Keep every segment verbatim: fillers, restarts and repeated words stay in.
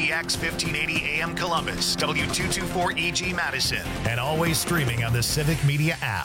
D X fifteen eighty A M Columbus, W two twenty-four E G Madison, and always streaming on the Civic Media app.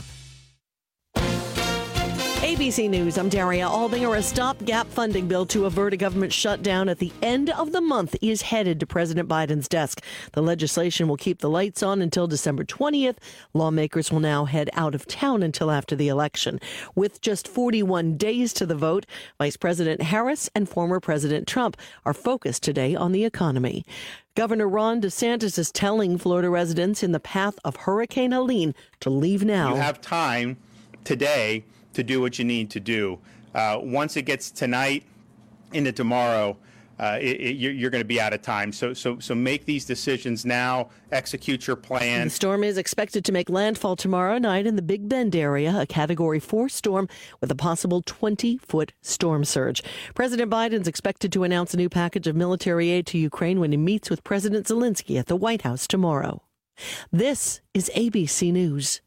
A B C News, I'm Daria Albinger. A stopgap funding bill to avert a government shutdown at the end of the month is headed to President Biden's desk. The legislation will keep the lights on until December twentieth. Lawmakers will now head out of town until after the election. With just forty-one days to the vote, Vice President Harris and former President Trump are focused today on the economy. Governor Ron DeSantis is telling Florida residents in the path of Hurricane Helene to leave now. You have time today to do what you need to do. Uh, once it gets tonight into tomorrow, uh, it, it, you're, you're going to be out of time. So, so, so make these decisions now. Execute your plan. The storm is expected to make landfall tomorrow night in the Big Bend area, a Category four storm with a possible twenty-foot storm surge. President Biden's expected to announce a new package of military aid to Ukraine when he meets with President Zelensky at the White House tomorrow. This is A B C News.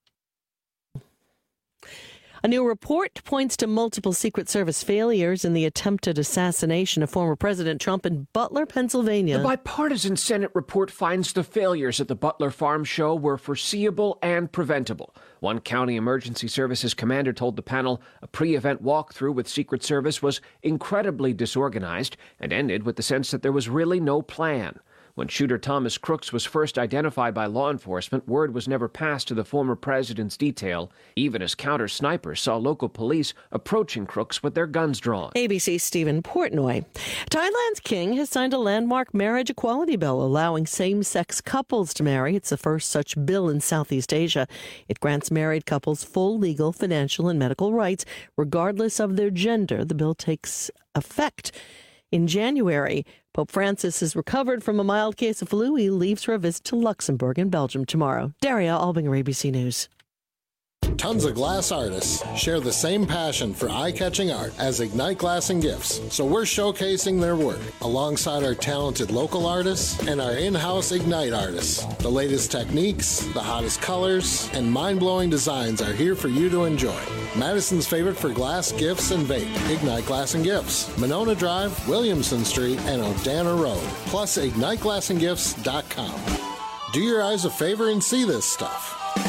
A new report points to multiple Secret Service failures in the attempted assassination of former President Trump in Butler, Pennsylvania. The bipartisan Senate report finds the failures at the Butler Farm Show were foreseeable and preventable. One county emergency services commander told the panel a pre-event walkthrough with Secret Service was incredibly disorganized and ended with the sense that there was really no plan. When shooter Thomas Crooks was first identified by law enforcement, word was never passed to the former president's detail, even as counter-snipers saw local police approaching Crooks with their guns drawn. A B C's Stephen Portnoy. Thailand's king has signed a landmark marriage equality bill allowing same-sex couples to marry. It's the first such bill in Southeast Asia. It grants married couples full legal, financial, and medical rights, regardless of their gender. The bill takes effect in January. Pope Francis has recovered from a mild case of flu. He leaves for a visit to Luxembourg and Belgium tomorrow. Daria Albinger, A B C News. Tons of glass artists share the same passion for eye-catching art as Ignite Glass and Gifts, so we're showcasing their work alongside our talented local artists and our in-house Ignite artists. The latest techniques, the hottest colors, and mind-blowing designs are here for you to enjoy. Madison's favorite for glass, gifts, and vape, Ignite Glass and Gifts, Monona Drive, Williamson Street, and Odana Road, plus ignite glass and gifts dot com. Do your eyes a favor and see this stuff.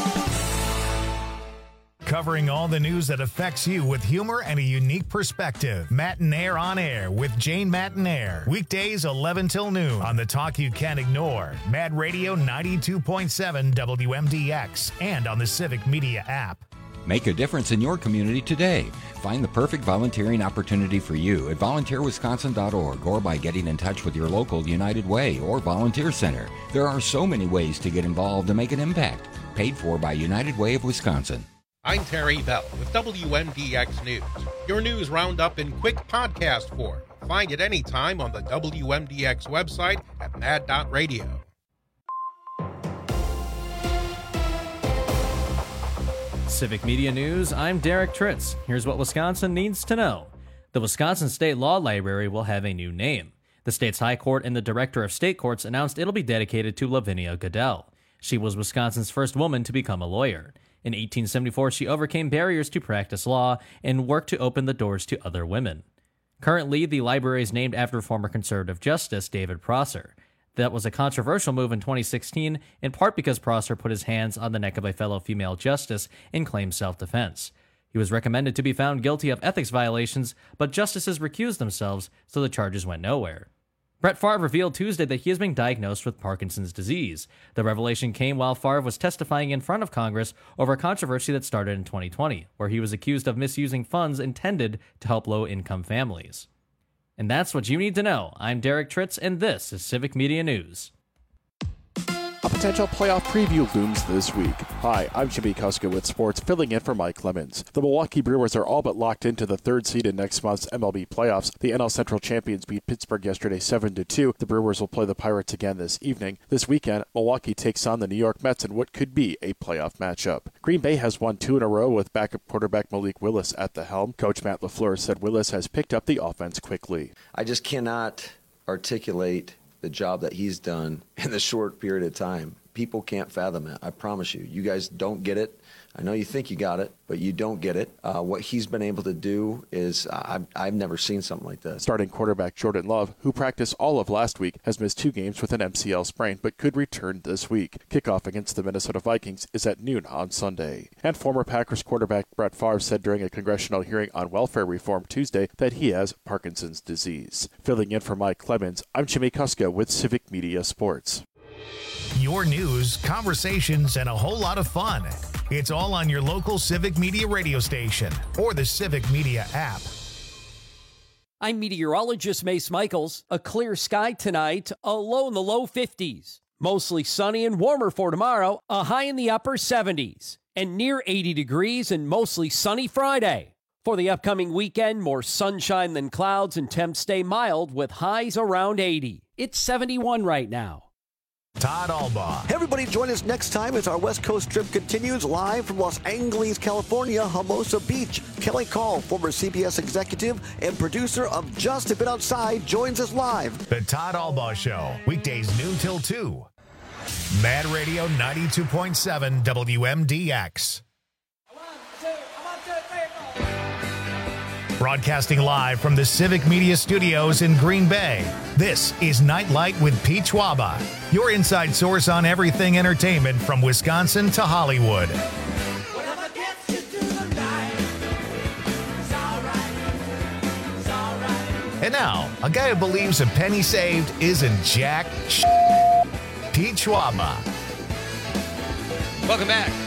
Covering all the news that affects you with humor and a unique perspective. Matinaire on Air with Jane Matinaire. Weekdays eleven till noon on the talk you can't ignore. Mad Radio ninety-two point seven W M D X and on the Civic Media app. Make a difference in your community today. Find the perfect volunteering opportunity for you at volunteer wisconsin dot org or by getting in touch with your local United Way or Volunteer Center. There are so many ways to get involved and make an impact. Paid for by United Way of Wisconsin. I'm Terry Bell with W M D X News, your news roundup in quick podcast form. Find it anytime on the W M D X website at mad dot radio. Civic Media News, I'm Derek Tritz. Here's what Wisconsin needs to know. The Wisconsin State Law Library will have a new name. The state's High Court and the Director of State Courts announced it'll be dedicated to Lavinia Goodell. She was Wisconsin's first woman to become a lawyer. In eighteen seventy-four, she overcame barriers to practice law and worked to open the doors to other women. Currently, the library is named after former conservative Justice David Prosser. That was a controversial move in twenty sixteen, in part because Prosser put his hands on the neck of a fellow female justice and claimed self-defense. He was recommended to be found guilty of ethics violations, but justices recused themselves, so the charges went nowhere. Brett Favre revealed Tuesday that he is being diagnosed with Parkinson's disease. The revelation came while Favre was testifying in front of Congress over a controversy that started in twenty twenty, where he was accused of misusing funds intended to help low-income families. And that's what you need to know. I'm Derek Tritz, and this is Civic Media News. A potential playoff preview looms this week. Hi, I'm Jimmy Kuska with sports, filling in for Mike Lemons. The Milwaukee Brewers are all but locked into the third seed in next month's M L B playoffs. The N L Central champions beat Pittsburgh yesterday seven to two. The Brewers will play the Pirates again this evening. This weekend, Milwaukee takes on the New York Mets in what could be a playoff matchup. Green Bay has won two in a row with backup quarterback Malik Willis at the helm. Coach Matt LaFleur said Willis has picked up the offense quickly. I just cannot articulate the job that he's done in the short period of time. people can't fathom it. I promise you. You guys don't get it. I know you think you got it, but you don't get it. Uh, what he's been able to do is I've, I've never seen something like this. Starting quarterback Jordan Love, who practiced all of last week, has missed two games with an M C L sprain, but could return this week. Kickoff against the Minnesota Vikings is at noon on Sunday. And former Packers quarterback Brett Favre said during a congressional hearing on welfare reform Tuesday that he has Parkinson's disease. Filling in for Mike Clemens, I'm Jimmy Kuska with Civic Media Sports. Your news, conversations, and a whole lot of fun. It's all on your local Civic Media radio station or the Civic Media app. I'm meteorologist Mace Michaels. A clear sky tonight, a low in the low fifties. Mostly sunny and warmer for tomorrow, a high in the upper seventies. And near eighty degrees and mostly sunny Friday. For the upcoming weekend, more sunshine than clouds and temps stay mild with highs around eighty. It's seventy-one right now. Todd Albaugh. Hey everybody, join us next time as our West Coast trip continues live from Los Angeles, California, Hermosa Beach. Kelly Call, former C B S executive and producer of Just a Bit Outside, joins us live. The Todd Albaugh Show, weekdays noon till two. Mad Radio ninety-two point seven W M D X. Broadcasting live from the Civic Media Studios in Green Bay, this is Nightlight with Pete Schwaba, your inside source on everything entertainment from Wisconsin to Hollywood. And now, a guy who believes a penny saved isn't jack sh- Pete Schwaba. Welcome back.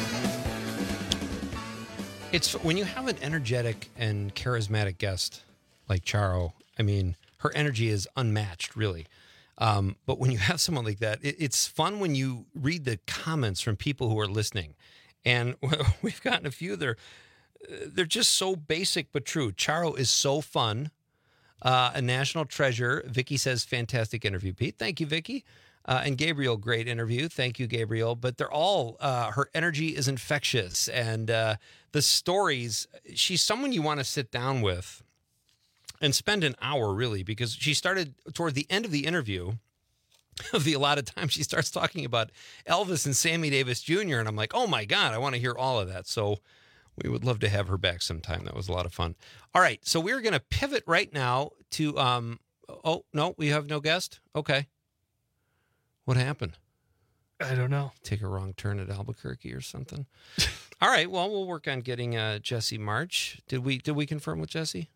It's when you have an energetic and charismatic guest like Charo, I mean, her energy is unmatched, really. Um, but when you have someone like that, it, it's fun when you read the comments from people who are listening. And we've gotten a few. They're, they're just so basic but true. Charo is so fun. Uh, a national treasure. Vicky says, fantastic interview, Pete. Thank you, Vicky. Uh, and Gabriel, great interview. Thank you, Gabriel. But they're all, uh, her energy is infectious. And uh, the stories, she's someone you want to sit down with and spend an hour, really, because she started toward the end of the interview. The a lot of times she starts talking about Elvis and Sammy Davis Junior And I'm like, oh, my God, I want to hear all of that. So we would love to have her back sometime. That was a lot of fun. All right, so we're going to pivot right now to, um, oh, no, we have no guest? Okay. What happened? I don't know. Take a wrong turn at Albuquerque or something. All right. Well, we'll work on getting uh, Jesse March. Did we did we confirm with Jesse?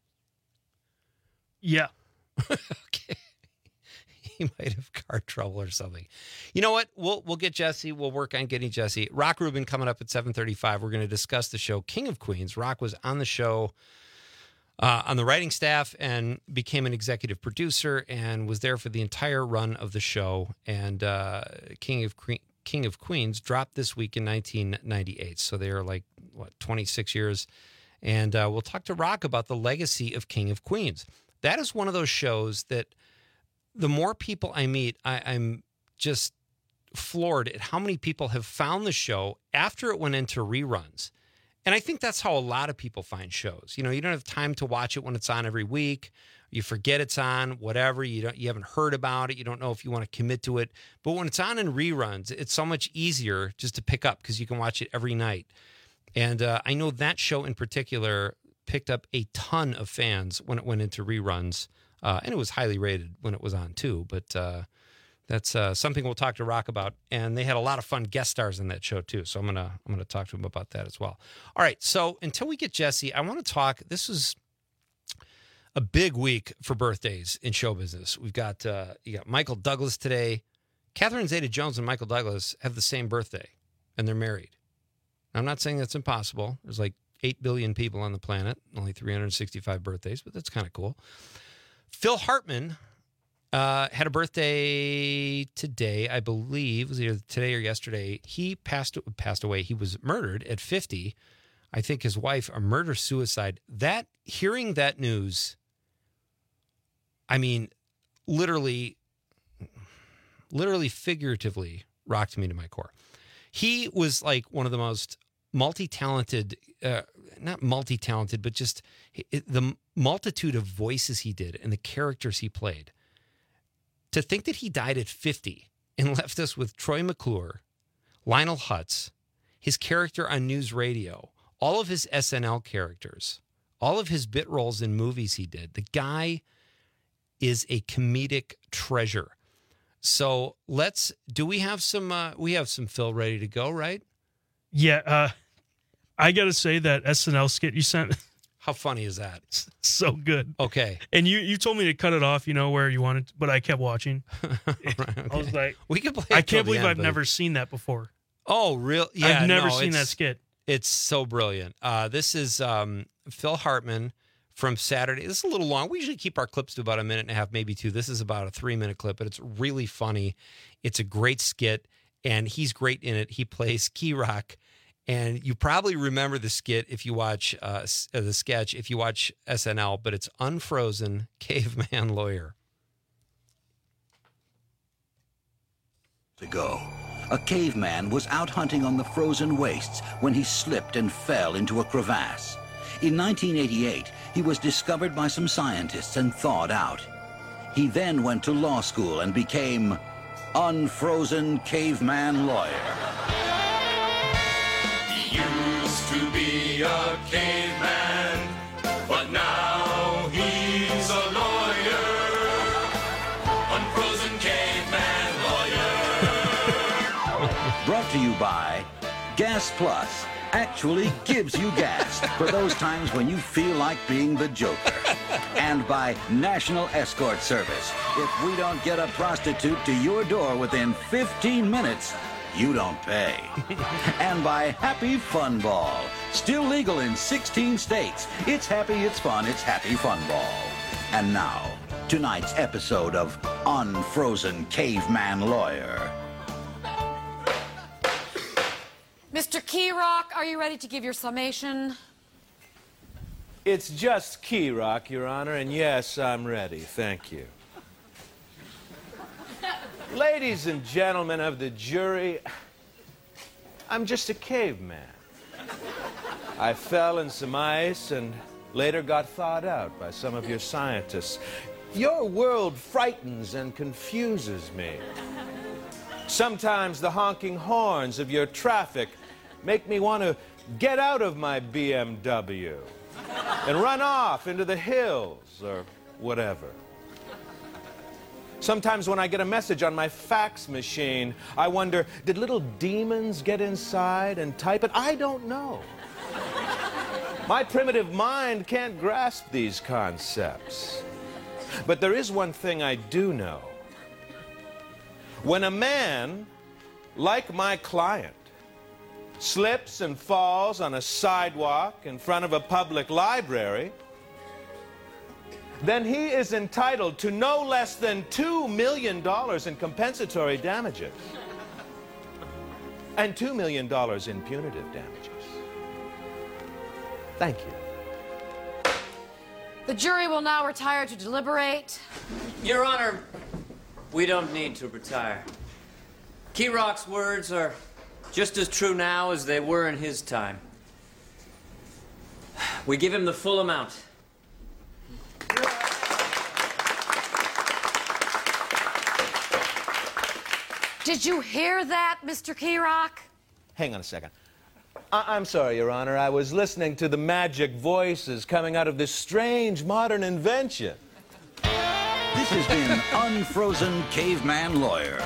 Yeah. Okay. He might have car trouble or something. You know what? We'll we'll get Jesse. We'll work on getting Jesse. Rock Rubin coming up at seven thirty-five. We're going to discuss the show King of Queens. Rock was on the show. Uh, on the writing staff and became an executive producer and was there for the entire run of the show. And uh, King of Que- King of Queens dropped this week in nineteen ninety-eight. So they are like, what, twenty-six years. And uh, we'll talk to Rock about the legacy of King of Queens. That is one of those shows that the more people I meet, I, I'm just floored at how many people have found the show after it went into reruns. And I think that's how a lot of people find shows. You know, you don't have time to watch it when it's on every week. You forget it's on, whatever. You don't, you haven't heard about it. You don't know if you want to commit to it. But when it's on in reruns, it's so much easier just to pick up because you can watch it every night. And uh, I know that show in particular picked up a ton of fans when it went into reruns. Uh, and it was highly rated when it was on too. But uh, that's uh, something we'll talk to Rock about. And they had a lot of fun guest stars in that show too. So I'm gonna I'm gonna talk to him about that as well. All right. So until we get Jesse, I want to talk. This is a big week for birthdays in show business. We've got uh, you got Michael Douglas today. Catherine Zeta-Jones and Michael Douglas have the same birthday, and they're married. Now, I'm not saying that's impossible. There's like eight billion people on the planet, only three hundred sixty-five birthdays, but that's kind of cool. Phil Hartman uh, had a birthday today, I believe. It was either today or yesterday. He passed passed away. He was murdered at fifty. I think his wife, a murder-suicide. That, hearing that news, I mean, literally, literally figuratively rocked me to my core. He was like one of the most multi-talented, uh, not multi-talented, but just it, the multitude of voices he did and the characters he played. To think that he died at fifty and left us with Troy McClure, Lionel Hutz, his character on News Radio, all of his S N L characters, all of his bit roles in movies he did. The guy is a comedic treasure. So let's, do we have some, uh, we have some Phil ready to go, right? Yeah. Uh, I got to say that S N L skit you sent. How funny is that? So good. Okay. And you, you told me to cut it off, you know, where you wanted, but I kept watching. Right, okay. I was like, we can play I it till can't the believe end, I've but- never seen that before. Oh, real? Yeah, I've never no, seen that it's- skit. It's so brilliant. Uh, this is um, Phil Hartman from Saturday. This is a little long. We usually keep our clips to about a minute and a half, maybe two. This is about a three-minute clip, but it's really funny. It's a great skit, and he's great in it. He plays Key Rock, and you probably remember the skit if you watch uh, s- uh, the sketch, if you watch S N L, but it's Unfrozen Caveman Lawyer. Ago, a caveman was out hunting on the frozen wastes when he slipped and fell into a crevasse. In nineteen eighty-eight, he was discovered by some scientists and thawed out. He then went to law school and became Unfrozen Caveman Lawyer. He used to be a caveman, but now he's a lawyer. Unfrozen Caveman Lawyer. Brought to you by Gas Plus. Actually gives you gas for those times when you feel like being the Joker. And by National Escort Service. If we don't get a prostitute to your door within fifteen minutes, you don't pay. And by Happy Fun Ball. Still legal in sixteen states. It's happy, it's fun, it's Happy Fun Ball. And now, tonight's episode of Unfrozen Caveman Lawyer. Mister Key Rock, are you ready to give your summation? It's just Key Rock, Your Honor, and yes, I'm ready. Thank you. Ladies and gentlemen of the jury, I'm just a caveman. I fell in some ice and later got thawed out by some of your scientists. Your world frightens and confuses me. Sometimes the honking horns of your traffic make me want to get out of my B M W and run off into the hills or whatever. Sometimes when I get a message on my fax machine, I wonder, did little demons get inside and type it? I don't know. My primitive mind can't grasp these concepts. But there is one thing I do know. When a man, like my client, slips and falls on a sidewalk in front of a public library, then he is entitled to no less than two million dollars in compensatory damages and two million dollars in punitive damages. Thank you. The jury will now retire to deliberate. Your Honor, we don't need to retire. Key Rock's words are just as true now as they were in his time. We give him the full amount. Did you hear that, Mister Key Rock? Hang on a second. I- I'm sorry, Your Honor. I was listening to the magic voices coming out of this strange modern invention. This has been Unfrozen Caveman Lawyer.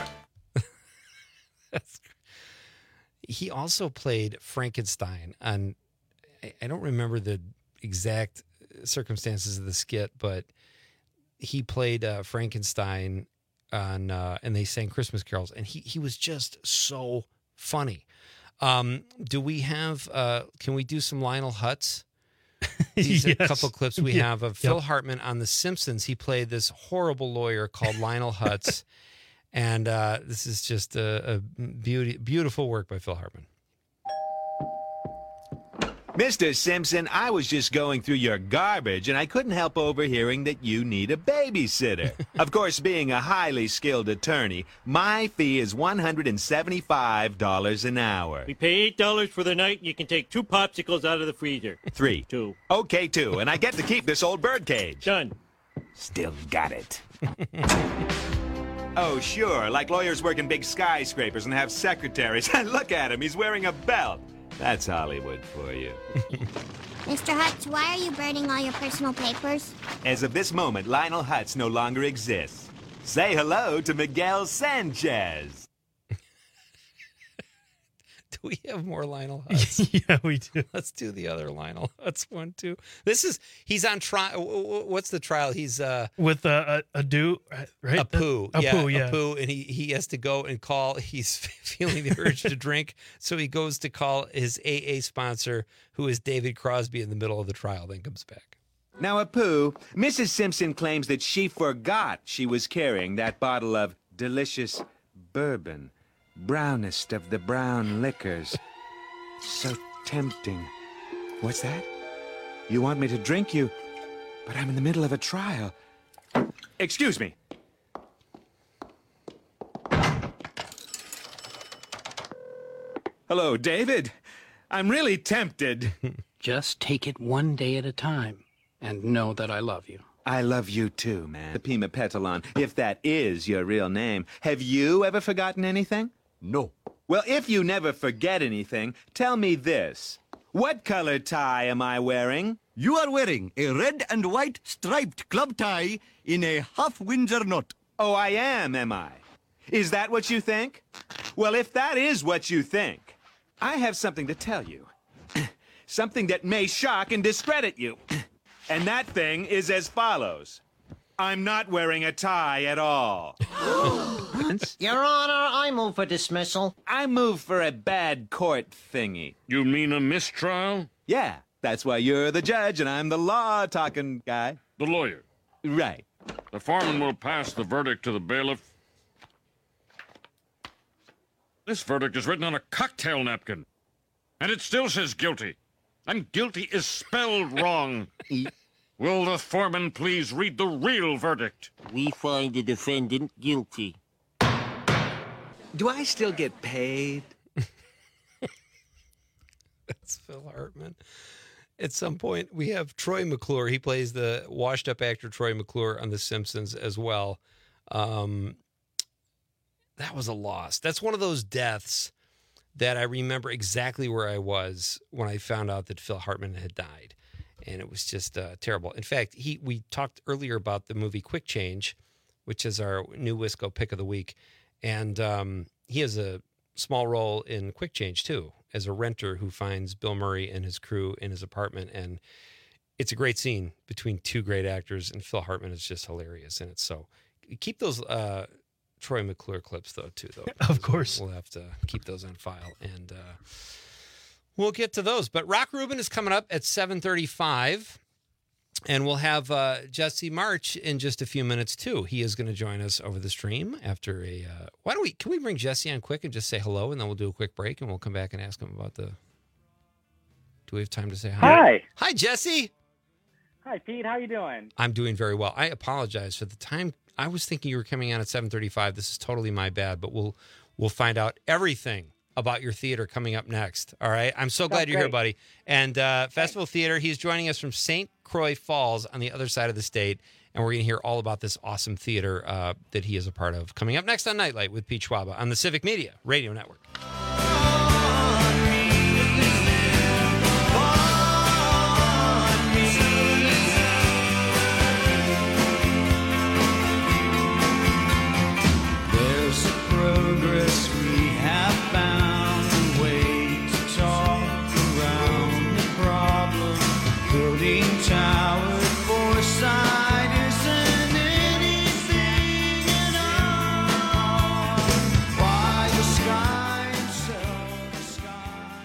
He also played Frankenstein on, I- I don't remember the exact circumstances of the skit, but he played uh, Frankenstein on, uh, and they sang Christmas carols, and he, he was just so funny. Um, do we have, uh, can we do some Lionel Hutz? These are Yes. a couple clips we Yeah. have of Phil Yep. Hartman on The Simpsons. He played this horrible lawyer called Lionel Hutz. And uh, this is just a, a beauty, beautiful work by Phil Hartman. Mister Simpson, I was just going through your garbage, and I couldn't help overhearing that you need a babysitter. Of course, being a highly skilled attorney, my fee is one hundred seventy-five dollars an hour. We pay eight dollars for the night, and you can take two popsicles out of the freezer. Three. Two. Okay, two, and I get to keep this old birdcage. Done. Still got it. Oh, sure, like lawyers work in big skyscrapers and have secretaries. Look at him, he's wearing a belt. That's Hollywood for you. Mister Hutz, why are you burning all your personal papers? As of this moment, Lionel Hutz no longer exists. Say hello to Miguel Sanchez. Do we have more Lionel Hutz? Yeah, we do. Let's do the other Lionel Hutz one, too. This is, he's on trial. What's the trial? He's, uh, With uh, a, a do, right? Apu. Apu, yeah. yeah. Apu, and he, he has to go and call. He's feeling the urge to drink. So he goes to call his A A sponsor, who is David Crosby, in the middle of the trial, then comes back. Now, Apu, Missus Simpson claims that she forgot she was carrying that bottle of delicious bourbon. Brownest of the brown liquors. So tempting. What's that? You want me to drink you, but I'm in the middle of a trial. Excuse me. Hello, David. I'm really tempted. Just take it one day at a time and know that I love you. I love you too, man. The Pima Petalon, if that is your real name. Have you ever forgotten anything? No. Well, if you never forget anything, tell me this. What color tie am I wearing? You are wearing a red and white striped club tie in a half Windsor knot. Oh, I am, am I? Is that what you think? Well, if that is what you think, I have something to tell you. Something that may shock and discredit you. And that thing is as follows. I'm not wearing a tie at all. Your Honor, I move for dismissal. I move for a bad court thingy. You mean a mistrial? Yeah, that's why you're the judge and I'm the law-talking guy. The lawyer. Right. The foreman will pass the verdict to the bailiff. This verdict is written on a cocktail napkin, and it still says guilty. And guilty is spelled wrong. Will the foreman please read the real verdict? We find the defendant guilty. Do I still get paid? That's Phil Hartman. At some point, we have Troy McClure. He plays the washed-up actor Troy McClure on The Simpsons as well. Um, that was a loss. That's one of those deaths that I remember exactly where I was when I found out that Phil Hartman had died. And it was just uh, terrible. In fact, he we talked earlier about the movie Quick Change, which is our new Wisco pick of the week. And um, he has a small role in Quick Change, too, as a renter who finds Bill Murray and his crew in his apartment. And it's a great scene between two great actors, and Phil Hartman is just hilarious in it. So keep those uh, Troy McClure clips, though, too, though. Of course. We'll have to keep those on file. And uh, we'll get to those. But Rock Rubin is coming up at seven thirty-five. And we'll have uh, Jesse March in just a few minutes, too. He is going to join us over the stream after a... Uh, why don't we... Can we bring Jesse on quick and just say hello, and then we'll do a quick break, and we'll come back and ask him about the... Do we have time to say hi? Hi. Hi, Jesse. Hi, Pete. How you doing? I'm doing very well. I apologize for the time. I was thinking you were coming on at seven thirty-five. This is totally my bad, but we'll we'll find out everything about your theater coming up next. All right. I'm so glad That's you're great. here, buddy. And uh, Festival Theater, he's joining us from Saint Croix Falls on the other side of the state. And we're going to hear all about this awesome theater uh, that he is a part of. Coming up next on Nightlight with Pete Schwaba on the Civic Media Radio Network. There's a progress we have found, a way to talk around the problem. Building tower foresight isn't anything at all. Why the sky itself, the sky.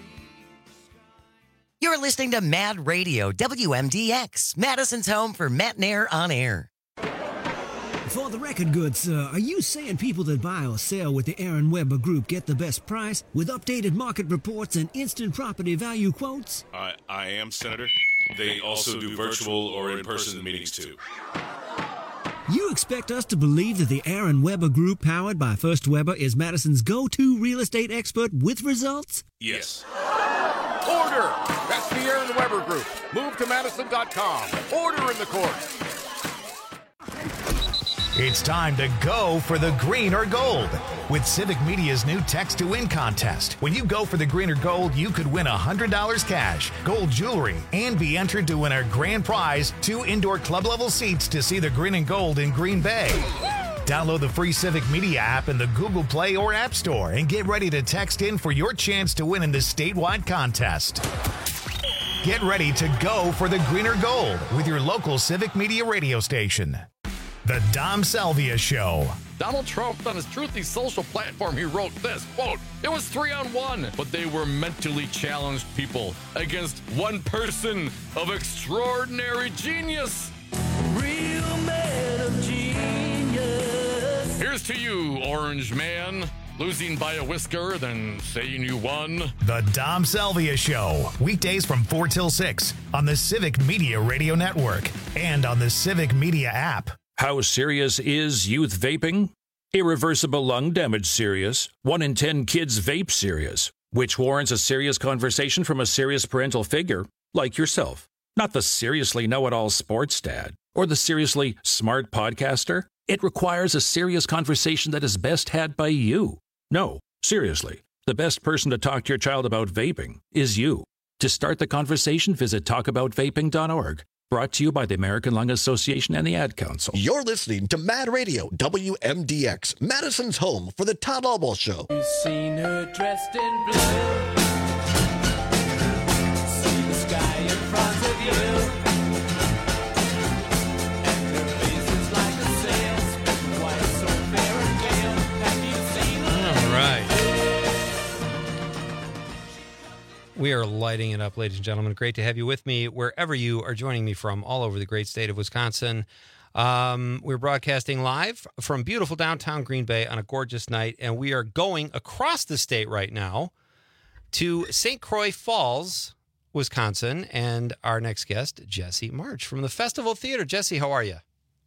You're listening to Mad Radio, W M D X, Madison's home for Matt Nair on air. For the record, good sir, are you saying people that buy or sell with the Aaron Weber Group get the best price with updated market reports and instant property value quotes? I, I am, Senator. They also do virtual or in-person meetings, too. You expect us to believe that the Aaron Weber Group, powered by First Weber, is Madison's go-to real estate expert with results? Yes. Order! That's the Aaron Weber Group. Move to Madison dot com. Order in the court. It's time to go for the green or gold with Civic Media's new Text to Win contest. When you go for the green or gold, you could win one hundred dollars cash, gold jewelry, and be entered to win our grand prize, two indoor club-level seats to see the green and gold in Green Bay. Download the free Civic Media app in the Google Play or App Store and get ready to text in for your chance to win in this statewide contest. Get ready to go for the green or gold with your local Civic Media radio station. The Dom Salvia Show. Donald Trump, on his Truthy social platform, he wrote this, quote, "It was three on one, but they were mentally challenged people against one person of extraordinary genius." Real man of genius. Here's to you, Orange Man. Losing by a whisker, then saying you won. The Dom Salvia Show. Weekdays from four till six on the Civic Media Radio Network and on the Civic Media app. How serious is youth vaping? Irreversible lung damage serious. One in ten kids vape serious, which warrants a serious conversation from a serious parental figure like yourself. Not the seriously know-it-all sports dad or the seriously smart podcaster. It requires a serious conversation that is best had by you. No, seriously, the best person to talk to your child about vaping is you. To start the conversation, visit talk about vaping dot org. Brought to you by the American Lung Association and the Ad Council. You're listening to Mad Radio, W M D X, Madison's home for the Todd Albaugh Show. You've seen her dressed in blue. See the sky in front of you. And her face is like a sail, spinning white, so fair and pale. Have you seen her? All right. We are lighting it up, ladies and gentlemen. Great to have you with me wherever you are joining me from, all over the great state of Wisconsin. Um, we're broadcasting live from beautiful downtown Green Bay on a gorgeous night, and we are going across the state right now to Saint Croix Falls, Wisconsin, and our next guest, Jesse March from the Festival Theater. Jesse, how are you?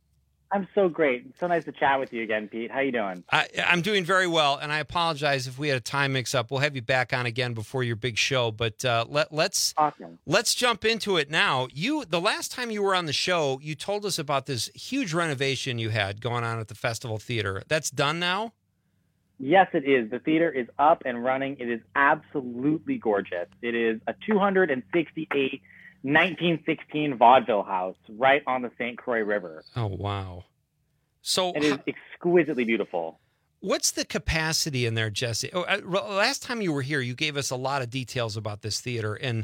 I'm so great. So nice to chat with you again, Pete. How you doing? I, I'm doing very well, and I apologize if we had a time mix-up. We'll have you back on again before your big show, but uh, let, let's awesome. let's jump into it now. You, the last time you were on the show, you told us about this huge renovation you had going on at the Festival Theater. That's done now? Yes, it is. The theater is up and running. It is absolutely gorgeous. It is a two hundred sixty-eight nineteen sixteen vaudeville house right on the Saint Croix River. Oh, wow. So it is exquisitely beautiful. What's the capacity in there, Jesse? Oh, last time you were here, you gave us a lot of details about this theater, and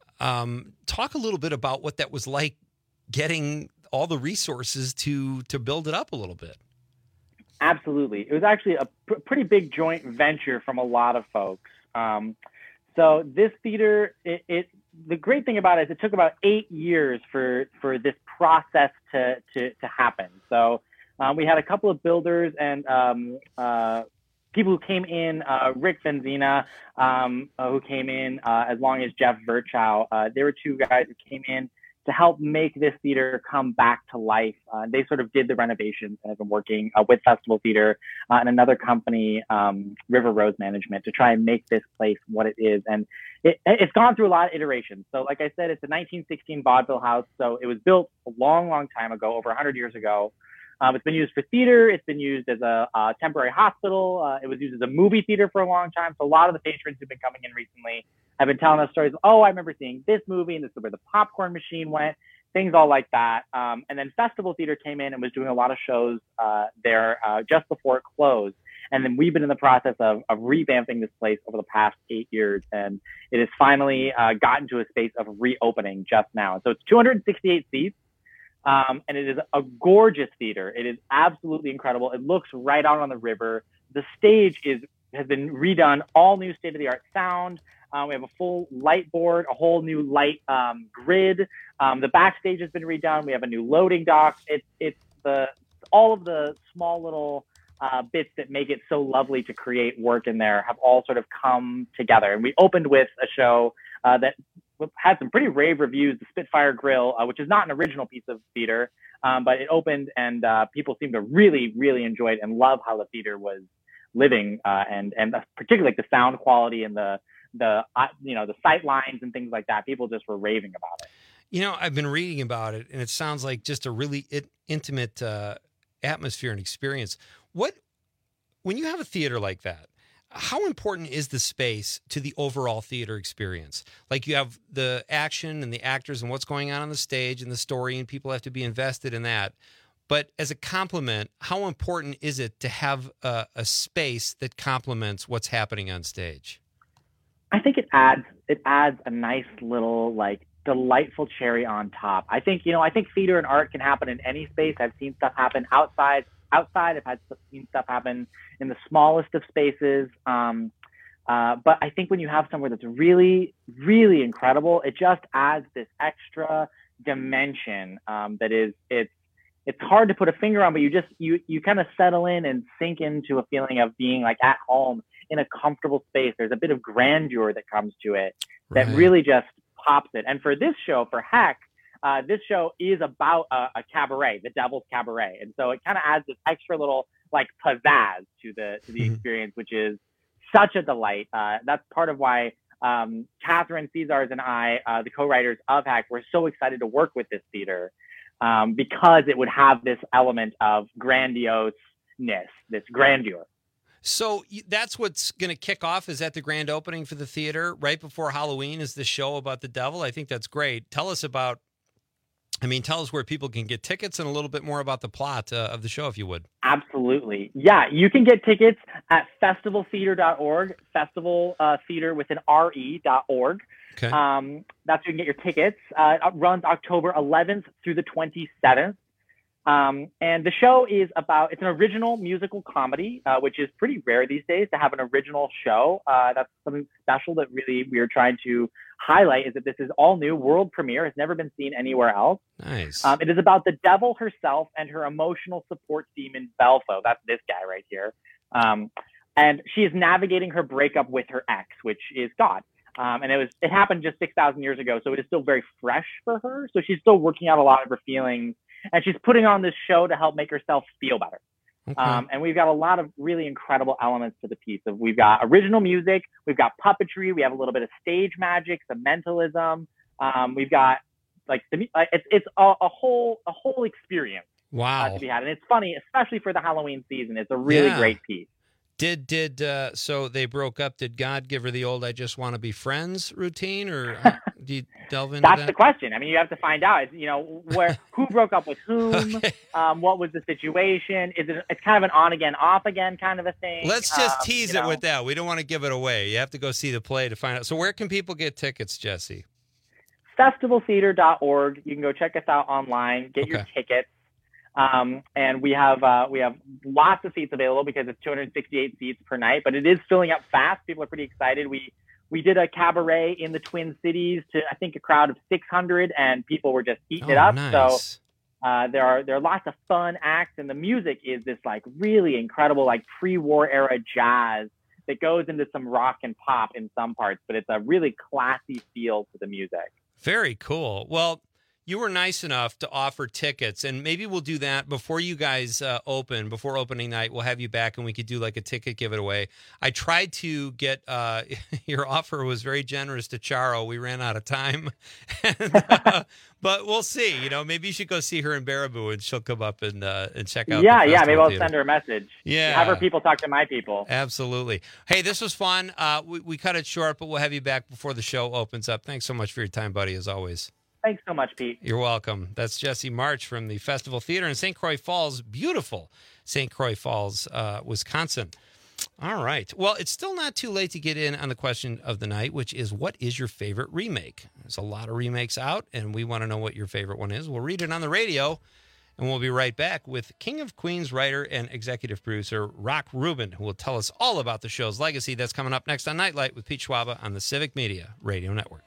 um, talk a little bit about what that was like getting all the resources to to build it up a little bit. Absolutely. It was actually a pr- pretty big joint venture from a lot of folks. Um, so this theater, it, it the great thing about it is it took about eight years for, for this process to, to, to happen. So um, we had a couple of builders and um, uh, people who came in, uh, Rick Benzina, um, uh, who came in, uh, as long as Jeff Virchow. Uh, there were two guys who came in to help make this theater come back to life. Uh, they sort of did the renovations and have been working uh, with Festival Theater uh, and another company, um, River Rose Management, to try and make this place what it is. And it, it's gone through a lot of iterations. So like I said, it's a nineteen sixteen vaudeville house. So it was built a long, long time ago, over one hundred years ago. Um, it's been used for theater. It's been used as a, a temporary hospital. Uh, it was used as a movie theater for a long time. So a lot of the patrons who've been coming in recently have been telling us stories. Oh, I remember seeing this movie, and this is where the popcorn machine went, things all like that. Um, and then Festival Theater came in and was doing a lot of shows uh, there uh, just before it closed. And then we've been in the process of, of revamping this place over the past eight years. And it has finally uh, gotten to a space of reopening just now. So it's two hundred sixty-eight seats. Um, and it is a gorgeous theater. It is absolutely incredible. It looks right out on the river. The stage is has been redone, all new state-of-the-art sound. Uh, we have a full light board, a whole new light um, grid. Um, the backstage has been redone. We have a new loading dock. It's it's the all of the small little uh, bits that make it so lovely to create work in there have all sort of come together. And we opened with a show uh, that had some pretty rave reviews, the Spitfire Grill, uh, which is not an original piece of theater, um, but it opened and uh, people seemed to really, really enjoy it and love how the theater was living, uh, and and particularly like the sound quality and the the uh, you know the sight lines and things like that. People just were raving about it. You know, I've been reading about it, and it sounds like just a really it, intimate uh, atmosphere and experience. What, when you have a theater like that, how important is the space to the overall theater experience? Like you have the action and the actors and what's going on on the stage and the story, and people have to be invested in that. But as a complement, how important is it to have a, a space that complements what's happening on stage? I think it adds it adds a nice little like delightful cherry on top. I think you know I think theater and art can happen in any space. I've seen stuff happen outside. Outside, I've had seen stuff happen in the smallest of spaces. Um, uh, but I think when you have somewhere that's really, really incredible, it just adds this extra dimension um, that is it's it's hard to put a finger on, but you just you you kind of settle in and sink into a feeling of being like at home in a comfortable space. There's a bit of grandeur that comes to it that Right. really just pops it. And for this show, for Heck, uh, this show is about a, a cabaret, the Devil's Cabaret, and so it kind of adds this extra little like pizzazz to the to the Mhm. experience, which is such a delight. Uh, that's part of why um, Catherine Caesars and I, uh, the co-writers of Heck, were so excited to work with this theater um, because it would have this element of grandioseness, this grandeur. So y- that's what's going to kick off. Is that the grand opening for the theater right before Halloween? Is the show about the devil? I think that's great. Tell us about. I mean, tell us where people can get tickets and a little bit more about the plot uh, of the show, if you would. Absolutely. Yeah, you can get tickets at festival theater dot org, festival uh, theater with an R E dot org. Okay. Um, that's where you can get your tickets. Uh, it runs October eleventh through the twenty-seventh. Um, and the show is about, it's an original musical comedy, uh, which is pretty rare these days to have an original show. Uh, that's something special that really we're trying to highlight, is that this is all new, world premiere, has never been seen anywhere else. Nice. Um, it is about the devil herself and her emotional support demon, Belpho. That's this guy right here. Um, and she is navigating her breakup with her ex, which is God. Um, and it was it happened just six thousand years ago, so it is still very fresh for her. So she's still working out a lot of her feelings, and she's putting on this show to help make herself feel better. Okay. Um, and we've got a lot of really incredible elements to the piece. Of we've got original music, we've got puppetry, we have a little bit of stage magic, some mentalism. Um, we've got like the, uh, it's it's a, a whole a whole experience Wow. uh, to be had, and it's funny, especially for the Halloween season. It's a really Yeah. great piece. Did did uh, so they broke up? Did God give her the old "I just want to be friends" routine, or uh, do you delve into That's that? the question. I mean, you have to find out. It's, you know, where who broke up with whom? Um, what was the situation? Is it? It's kind of an on again, off again kind of a thing. Let's just Um, tease you it know. with that. We don't want to give it away. You have to go see the play to find out. So where can people get tickets, Jesse? festival theater dot org. You can go check us out online, get your Okay. tickets. Um, and we have uh, we have lots of seats available because it's two hundred sixty-eight seats per night, but it is filling up fast. People are pretty excited. We we did a cabaret in the Twin Cities to I think a crowd of six hundred, and people were just eating it Oh, up. nice. So uh, there are there are lots of fun acts, and the music is this like really incredible like pre-war era jazz that goes into some rock and pop in some parts, but it's a really classy feel to the music. Very cool. Well, you were nice enough to offer tickets, and maybe we'll do that before you guys uh, open, before opening night. We'll have you back, and we could do like a ticket giveaway. I tried to get uh, your offer was very generous to Charo. We ran out of time, and, uh, but we'll see. You know, maybe you should go see her in Baraboo, and she'll come up and uh, and check out. Yeah, the yeah. festival Maybe I'll theater. send her a message. Yeah. Have her people talk to my people. Absolutely. Hey, this was fun. Uh, we, we cut it short, but we'll have you back before the show opens up. Thanks so much for your time, buddy, as always. Thanks so much, Pete. You're welcome. That's Jesse March from the Festival Theater in Saint Croix Falls, beautiful Saint Croix Falls, uh, Wisconsin. All right. Well, it's still not too late to get in on the question of the night, which is, what is your favorite remake? There's a lot of remakes out, and we want to know what your favorite one is. We'll read it on the radio, and we'll be right back with King of Queens writer and executive producer Rock Rubin, who will tell us all about the show's legacy. That's coming up next on Nightlight with Pete Schwaba on the Civic Media Radio Network.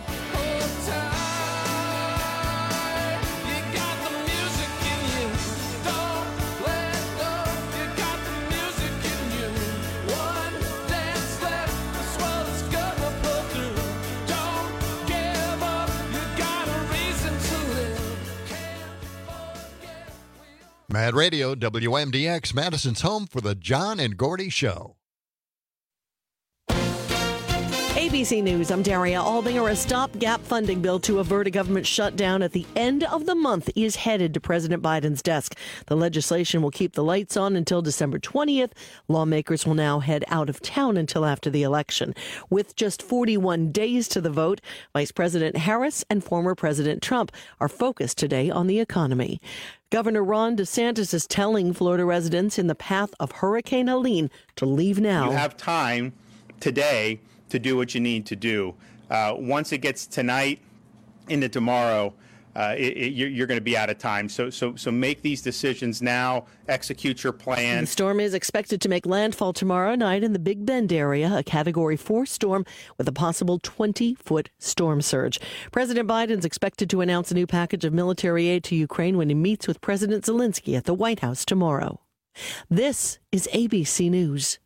Mad Radio, W M D X, Madison's home for the John and Gordy Show. Hey, A B C News, I'm Daria Albinger. A stopgap funding bill to avert a government shutdown at the end of the month is headed to President Biden's desk. The legislation will keep the lights on until December twentieth. Lawmakers will now head out of town until after the election. With just forty-one days to the vote, Vice President Harris and former President Trump are focused today on the economy. Governor Ron DeSantis is telling Florida residents in the path of Hurricane Helene to leave now. You have time today to do what you need to do. Uh, once it gets tonight into tomorrow, uh, it, it, you're, you're going to be out of time. So, so, so make these decisions now. Execute your plan. The storm is expected to make landfall tomorrow night in the Big Bend area, a Category four storm with a possible twenty-foot storm surge. President Biden's expected to announce a new package of military aid to Ukraine when he meets with President Zelensky at the White House tomorrow. This is A B C News.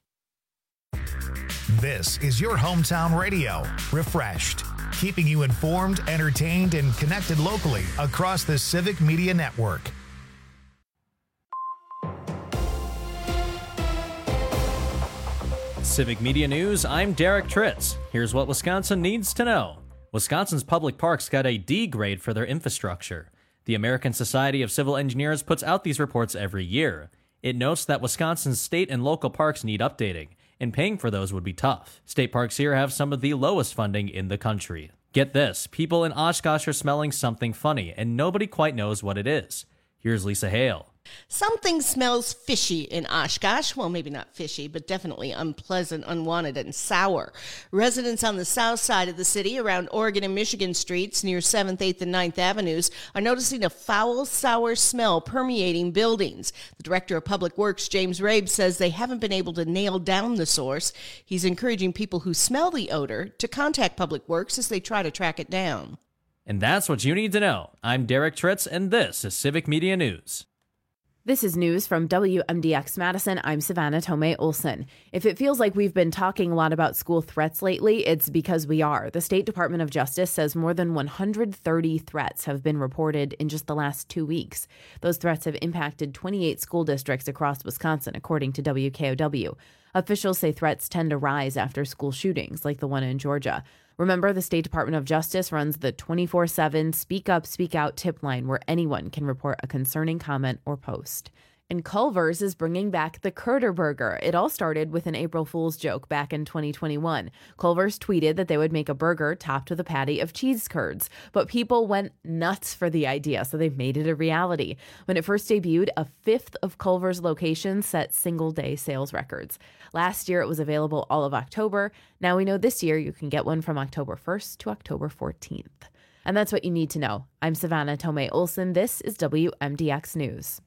This is your hometown radio, Refreshed, keeping you informed, entertained, and connected locally across the Civic Media Network. Civic Media News, I'm Derek Tritz. Here's what Wisconsin needs to know. Wisconsin's public parks got a D grade for their infrastructure. The American Society of Civil Engineers puts out these reports every year. It notes that Wisconsin's state and local parks need updating, and paying for those would be tough. State parks here have some of the lowest funding in the country. Get this, people in Oshkosh are smelling something funny, and nobody quite knows what it is. Here's Lisa Hale. Something smells fishy in Oshkosh. Well, maybe not fishy, but definitely unpleasant, unwanted, and sour. Residents on the south side of the city, around Oregon and Michigan streets, near seventh, eighth, and ninth Avenues, are noticing a foul, sour smell permeating buildings. The Director of Public Works, James Rabe, says they haven't been able to nail down the source. He's encouraging people who smell the odor to contact Public Works as they try to track it down. And that's what you need to know. I'm Derek Tritz, and this is Civic Media News. This is news from W M D X Madison. I'm Savannah Tomei Olson. If it feels like we've been talking a lot about school threats lately, it's because we are. The State Department of Justice says more than one hundred thirty threats have been reported in just the last two weeks. Those threats have impacted twenty-eight school districts across Wisconsin, according to W K O W. Officials say threats tend to rise after school shootings, like the one in Georgia. Remember, the State Department of Justice runs the twenty-four seven Speak Up, Speak Out tip line where anyone can report a concerning comment or post. And Culver's is bringing back the Curder Burger. It all started with an April Fool's joke back in twenty twenty-one. Culver's tweeted that they would make a burger topped with a patty of cheese curds. But people went nuts for the idea, so they've made it a reality. When it first debuted, a fifth of Culver's locations set single-day sales records. Last year, it was available all of October. Now we know this year you can get one from October first to October fourteenth. And that's what you need to know. I'm Savannah Tomei Olson. This is W M D X News.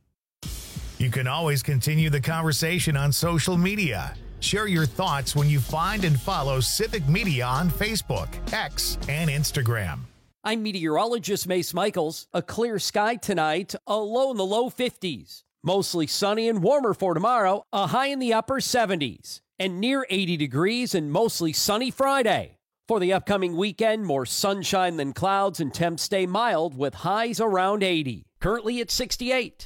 You can always continue the conversation on social media. Share your thoughts when you find and follow Civic Media on Facebook, X, and Instagram. I'm meteorologist Mace Michaels. A clear sky tonight, a low in the low fifties. Mostly sunny and warmer for tomorrow, a high in the upper seventies. And near eighty degrees and mostly sunny Friday. For the upcoming weekend, more sunshine than clouds and temps stay mild with highs around eighty. Currently at sixty-eight.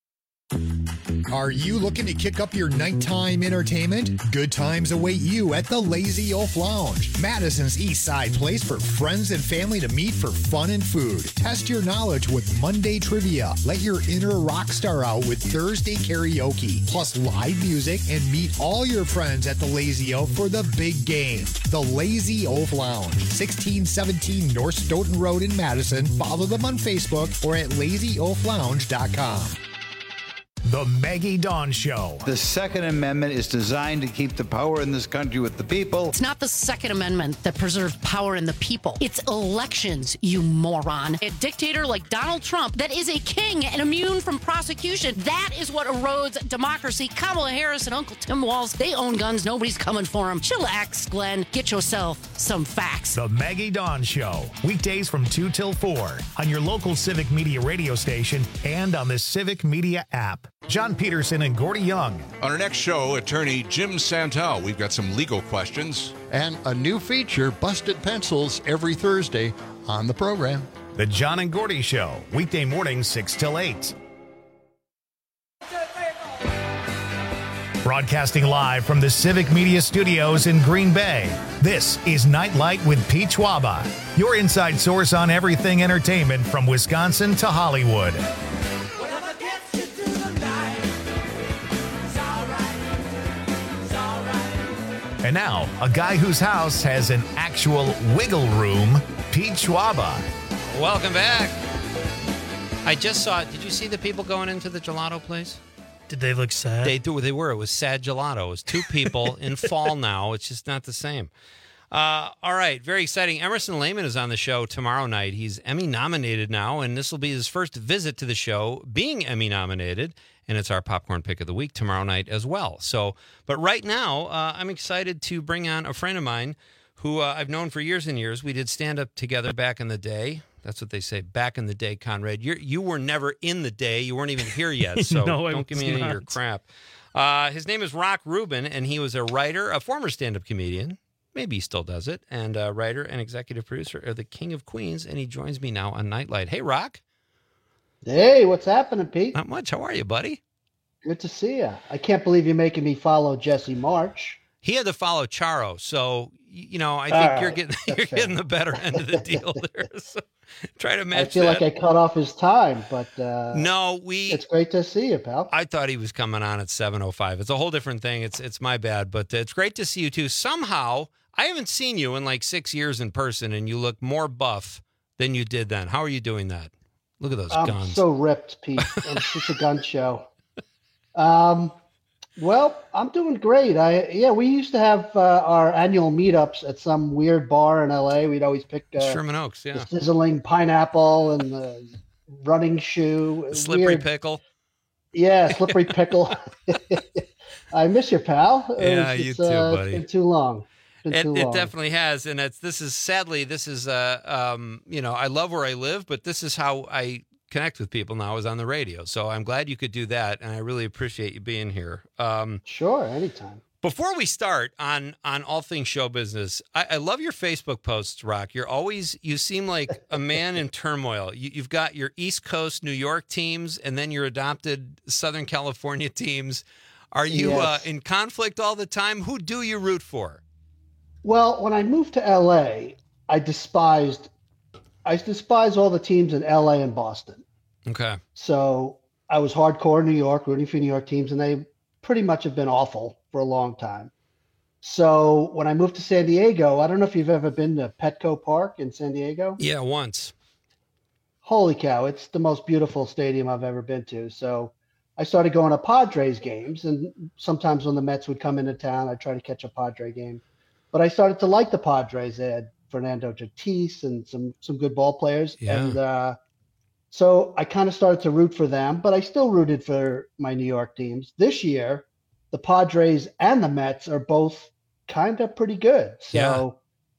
Are you looking to kick up your nighttime entertainment? Good times await you at the Lazy Oaf Lounge, Madison's East Side place for friends and family to meet for fun and food. Test your knowledge with Monday trivia. Let your inner rock star out with Thursday karaoke, plus live music, and meet all your friends at the Lazy Oaf for the big game. The Lazy Oaf Lounge, sixteen seventeen North Stoughton Road in Madison. Follow them on Facebook or at lazy oaf lounge dot com. The Maggie Dawn Show. The Second Amendment is designed to keep the power in this country with the people. It's not the Second Amendment that preserves power in the people. It's elections, you moron. A dictator like Donald Trump that is a king and immune from prosecution. That is what erodes democracy. Kamala Harris and Uncle Tim Walz, they own guns. Nobody's coming for them. Chillax, Glenn. Get yourself some facts. The Maggie Dawn Show. Weekdays from two till four on your local Civic Media radio station and on the Civic Media app. John Peterson and Gordy Young. On our next show, attorney Jim Santel. We've got some legal questions. And a new feature, Busted Pencils, every Thursday on the program. The John and Gordy Show, weekday mornings six till eight. Broadcasting live from the Civic Media Studios in Green Bay, this is Nightlight with Pete Schwaba, your inside source on everything entertainment from Wisconsin to Hollywood. And now, a guy whose house has an actual wiggle room, Pete Schwaba. Welcome back. I just saw, did you see the people going into the gelato place? Did they look sad? They do. They were. It was sad gelato. It was two people in fall now. It's just not the same. Uh, all right. Very exciting. Emerson Lehman is on the show tomorrow night. He's Emmy nominated now, and this will be his first visit to the show being Emmy nominated. And it's our popcorn pick of the week tomorrow night as well. So, but right now, uh, I'm excited to bring on a friend of mine who uh, I've known for years and years. We did stand up together back in the day. That's what they say, back in the day, Conrad. You you were never in the day. You weren't even here yet, so no, don't give me any not. of your crap. Uh, his name is Rock Rubin, and he was a writer, a former stand-up comedian. Maybe he still does it, and a writer and executive producer of The King of Queens, and he joins me now on Nightlight. Hey, Rock. Hey, what's happening, Pete? Not much. How are you, buddy? Good to see you. I can't believe you're making me follow Jesse March. He had to follow Charo, so you know I think All you're right, getting you're fair. getting the better end of the deal there. So try to match I feel that. like I cut off his time, but uh, no, we. It's great to see you, pal. I thought he was coming on at seven oh five. It's a whole different thing. It's it's my bad, but it's great to see you too. Somehow, I haven't seen you in like six years in person, and you look more buff than you did then. How are you doing that? Look at those I'm guns. so ripped, Pete. It's just a gun show. Um, well, I'm doing great. I yeah, we used to have uh, our annual meetups at some weird bar in L A. We'd always pick uh, Sherman Oaks, yeah. the sizzling pineapple and the running shoe, The slippery weird. pickle. Yeah, slippery pickle. I miss your pal. It Yeah, was- you it's, too, uh, buddy. It's been too long. It's been It, too it long. definitely has, and it's this is sadly this is uh um you know I love where I live, but this is how I connect with people now is on the radio. So I'm glad you could do that, and I really appreciate you being here. Um, sure, anytime. Before we start on on all things show business, I, I love your Facebook posts, Rock. You're always you seem like a man in turmoil. You, you've got your East Coast New York teams, and then your adopted Southern California teams. Are you Yes. uh, in conflict all the time? Who do you root for? Well, when I moved to L A, I despised I despise all the teams in L A and Boston. Okay. So I was hardcore New York, rooting for New York teams, and they pretty much have been awful for a long time. So when I moved to San Diego, I don't know if you've ever been to Petco Park in San Diego. Yeah, once. Holy cow, it's the most beautiful stadium I've ever been to. So I started going to Padres games, and sometimes when the Mets would come into town, I'd try to catch a Padre game. But I started to like the Padres. They had Fernando Tatis and some some good ball players. Yeah. And uh, so I kind of started to root for them, but I still rooted for my New York teams. This year, the Padres and the Mets are both kind of pretty good. So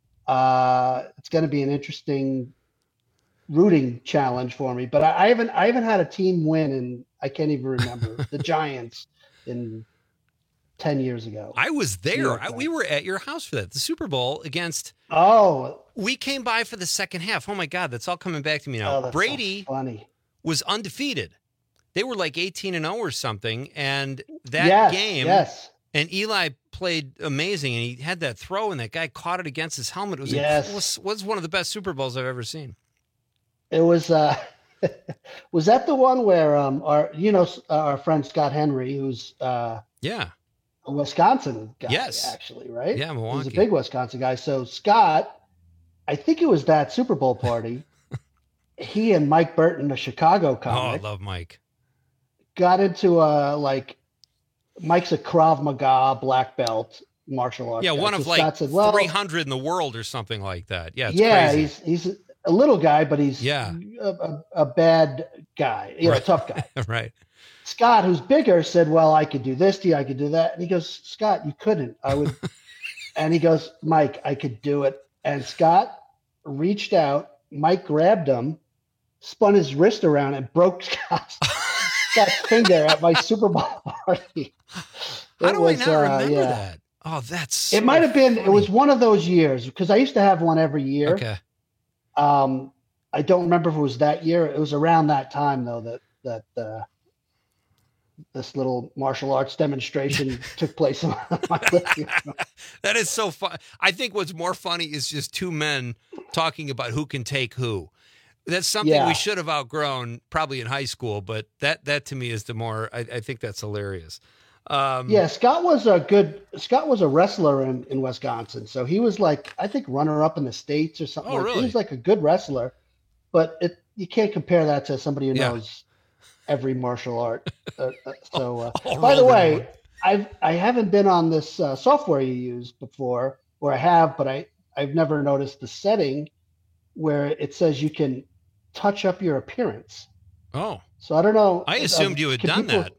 uh, it's going to be an interesting rooting challenge for me. But I, I haven't I haven't had a team win, and I can't even remember the Giants in ten years ago. I was New there. York I, we were at your house for that. The Super Bowl against. Oh. We came by for the second half. Oh my God, that's all coming back to me Oh, now. that's Brady so funny. was undefeated. They were like eighteen and oh or something. And that Yes, game. yes. And Eli played amazing. And he had that throw, and that guy caught it against his helmet. It was, Yes. it was, was one of the best Super Bowls I've ever seen. It was uh was that the one where um our you know our friend Scott Henry, who's uh Yeah. a Wisconsin guy, Yes. actually, right? Yeah, Milwaukee. He's a big Wisconsin guy. So Scott, I think it was that Super Bowl party. He and Mike Burton, a Chicago Oh, I comic, love Mike. got into a like Mike's a Krav Maga black belt martial arts. Yeah, guy. one So of like Scott said, well, three hundred in the world or something like that. Yeah, it's yeah, crazy. he's he's a little guy, but he's Yeah. a, a, a bad guy, you know, a Right. tough guy. right. Scott, who's bigger, said, well, I could do this to you, I could do that. And he goes, Scott, you couldn't. I would. And he goes, Mike, I could do it. And Scott reached out. Mike grabbed him, spun his wrist around, and broke Scott's, Scott's finger at my Super Bowl party. How It do was, I not uh, remember yeah. that? Oh, that's so It might have been, funny. it was one of those years because I used to have one every year. Okay. Um, I don't remember if it was that year. It was around that time, though, that, that, uh, this little martial arts demonstration took place on my living room. That is so fun. I think what's more funny is just two men talking about who can take who. That's something Yeah. we should have outgrown probably in high school, but that that to me is the more, I, I think that's hilarious. Um, Yeah, Scott was a good Scott was a wrestler in, in Wisconsin. So he was like, I think runner up in the States or something. Oh, like- really? He was like a good wrestler, but it you can't compare that to somebody who Yeah. knows every martial art. Uh, uh, so uh, All by the rolled in way, one. I've I haven't been on this uh, software you use before, or I have, but I I've never noticed the setting where it says you can touch up your appearance. Oh, So I don't know. I uh, assumed you had can done people- that.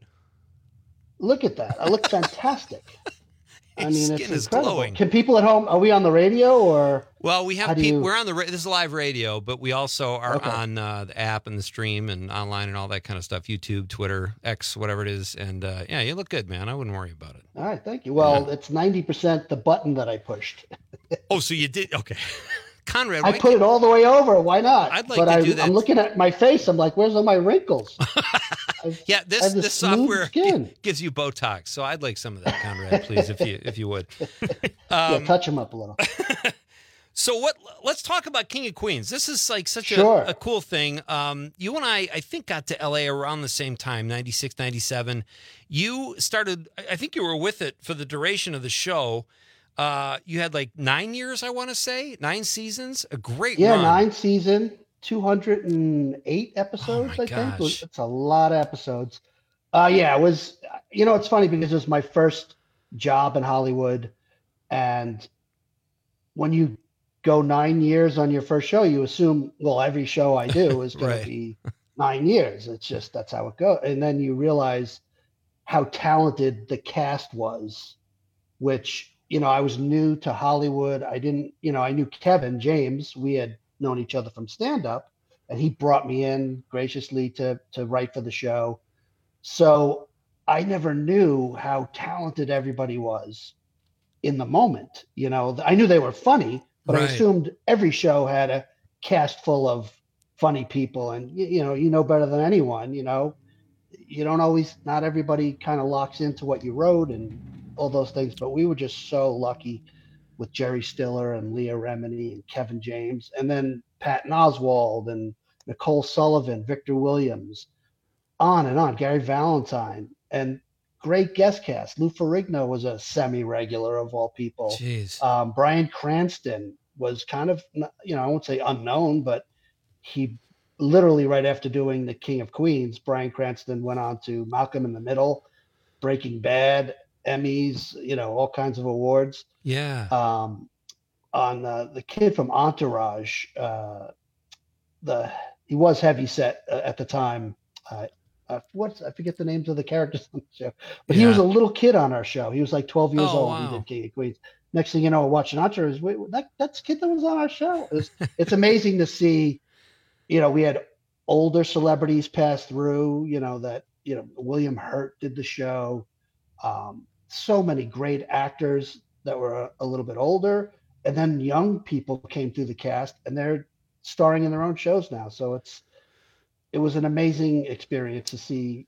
Look at that! I look fantastic. I mean, skin it's is incredible. glowing. Can people at home? Are we on the radio or? Well, we How have do people. you- We're on the. ra- This is live radio, but we also are Okay. on uh, the app and the stream and online and all that kind of stuff. YouTube, Twitter, X, whatever it is. And uh, yeah, you look good, man. I wouldn't worry about it. All right, thank you. Well, it's ninety percent the button that I pushed. Oh, so you did? Okay, Conrad. I why put it all the way over. Why not? I'd like but to I, do that. I'm looking at my face. I'm like, where's all my wrinkles? Yeah, I this have this this smooth software skin. gives you Botox, so I'd like some of that, Conrad, please, if you if you would. yeah, Um, touch them up a little. So what? Let's talk about King of Queens. This is like such Sure. a, a cool thing. Um, you and I, I think, got to L A around the same time, ninety-six, ninety-seven. You started. I I think you were with it for the duration of the show. Uh, you had like nine years, I want to say, nine seasons. A great Yeah, run. nine season, two hundred eight episodes. I think gosh. it's a lot of episodes. Uh, yeah, it was. You know, it's funny because it was my first job in Hollywood, and when you go nine years on your first show, you assume, well, every show I do is going Right. to be nine years. It's just that's how it goes, and then you realize how talented the cast was, which, you know, I was new to Hollywood. I didn't, you know, I knew Kevin James. We had known each other from stand up, and he brought me in graciously to to write for the show. So I never knew how talented everybody was in the moment. You know, I knew they were funny, but I Right. assumed every show had a cast full of funny people, and you, you know, you know better than anyone. You know, you don't always, not everybody kind of locks into what you wrote and all those things, but we were just so lucky with Jerry Stiller and Leah Remini and Kevin James, and then Patton Oswalt and Nicole Sullivan, Victor Williams, on and on, Gary Valentine, and great guest cast. Lou Ferrigno was a semi-regular of all people. Jeez. Um, Bryan Cranston was kind of, you know, I won't say unknown, but he literally right after doing The King of Queens, Bryan Cranston went on to Malcolm in the Middle, Breaking Bad, Emmys, you know, all kinds of awards. Yeah. Um, on uh, the kid from Entourage, uh, the he was heavy set uh, at the time. Uh, uh, what's I forget the names of the characters on the show, but he was Yeah. a little kid on our show. He was like twelve years Oh, old. wow. He did King of Queens. Next thing you know, watching Entourage, wait, that that's the kid that was on our show. It was, it's amazing to see. You know, we had older celebrities pass through. You know that you know William Hurt did the show. Um, so many great actors that were a, a little bit older, and then young people came through the cast, and they're starring in their own shows now. So it's it was an amazing experience to see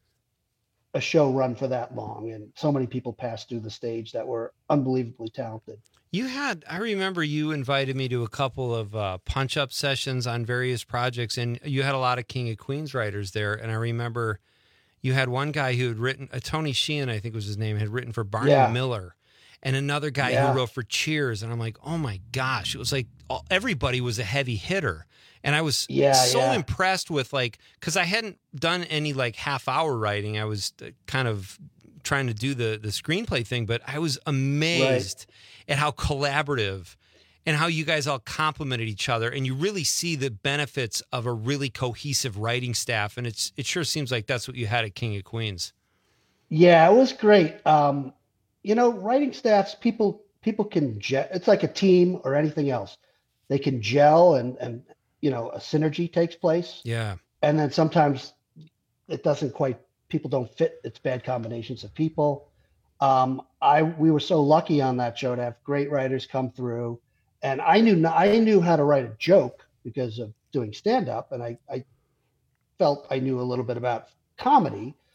a show run for that long, and so many people passed through the stage that were unbelievably talented. You had, I remember you invited me to a couple of uh, punch up sessions on various projects, and you had a lot of King of Queens writers there. And I remember you had one guy who had written, uh, Tony Sheehan, I think was his name, had written for Barney Yeah. Miller, and another guy Yeah. who wrote for Cheers. And I'm like, oh my gosh, it was like all, everybody was a heavy hitter. And I was Yeah, so yeah. impressed with, like, because I hadn't done any like half hour writing. I was uh, kind of trying to do the the screenplay thing, but I was amazed at how collaborative and how you guys all complemented each other, and you really see the benefits of a really cohesive writing staff. And it's it sure seems like that's what you had at King of Queens. Yeah, it was great. Um, you know, writing staffs, people people can gel. It's like a team or anything else. They can gel, and and you know, a synergy takes place. Yeah. And then sometimes it doesn't quite. People don't fit. It's bad combinations of people. Um, I we were so lucky on that show to have great writers come through, and I knew I knew how to write a joke because of doing stand up, and I I felt I knew a little bit about comedy.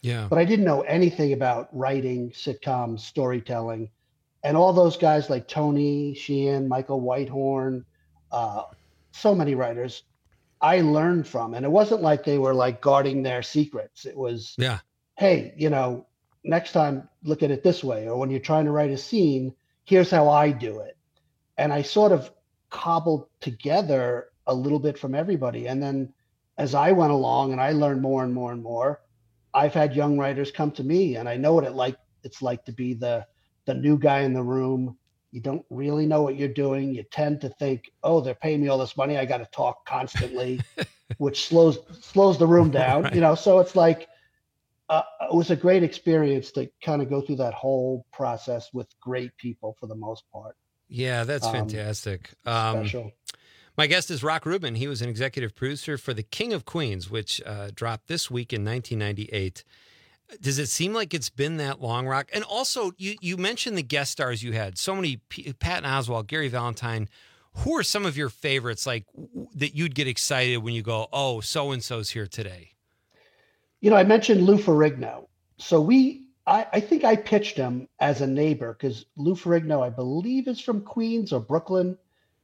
Yeah. But I didn't know anything about writing, sitcoms, storytelling. And all those guys like Tony Sheehan, Michael Whitehorn, uh, so many writers I learned from. And it wasn't like they were like guarding their secrets. It was, Yeah. hey, you know, next time look at it this way. Or when you're trying to write a scene, here's how I do it. And I sort of cobbled together a little bit from everybody. And then as I went along and I learned more and more and more, I've had young writers come to me, and I know what it like it's like to be the the new guy in the room. You don't really know what you're doing. You tend to think, oh, they're paying me all this money, I got to talk constantly, which slows slows the room down. Right. You know, so it's like uh, it was a great experience to kind of go through that whole process with great people for the most part. Yeah, that's Um, fantastic. Um, special. My guest is Rock Rubin. He was an executive producer for The King of Queens, which uh, dropped this week in nineteen ninety-eight. Does it seem like it's been that long, Rock? And also, you, you mentioned the guest stars you had. So many, P- Patton Oswalt, Gary Valentine. Who are some of your favorites, like, w- that you'd get excited when you go, oh, so-and-so's here today? You know, I mentioned Lou Ferrigno. So we, I, I think I pitched him as a neighbor because Lou Ferrigno, I believe, is from Queens or Brooklyn.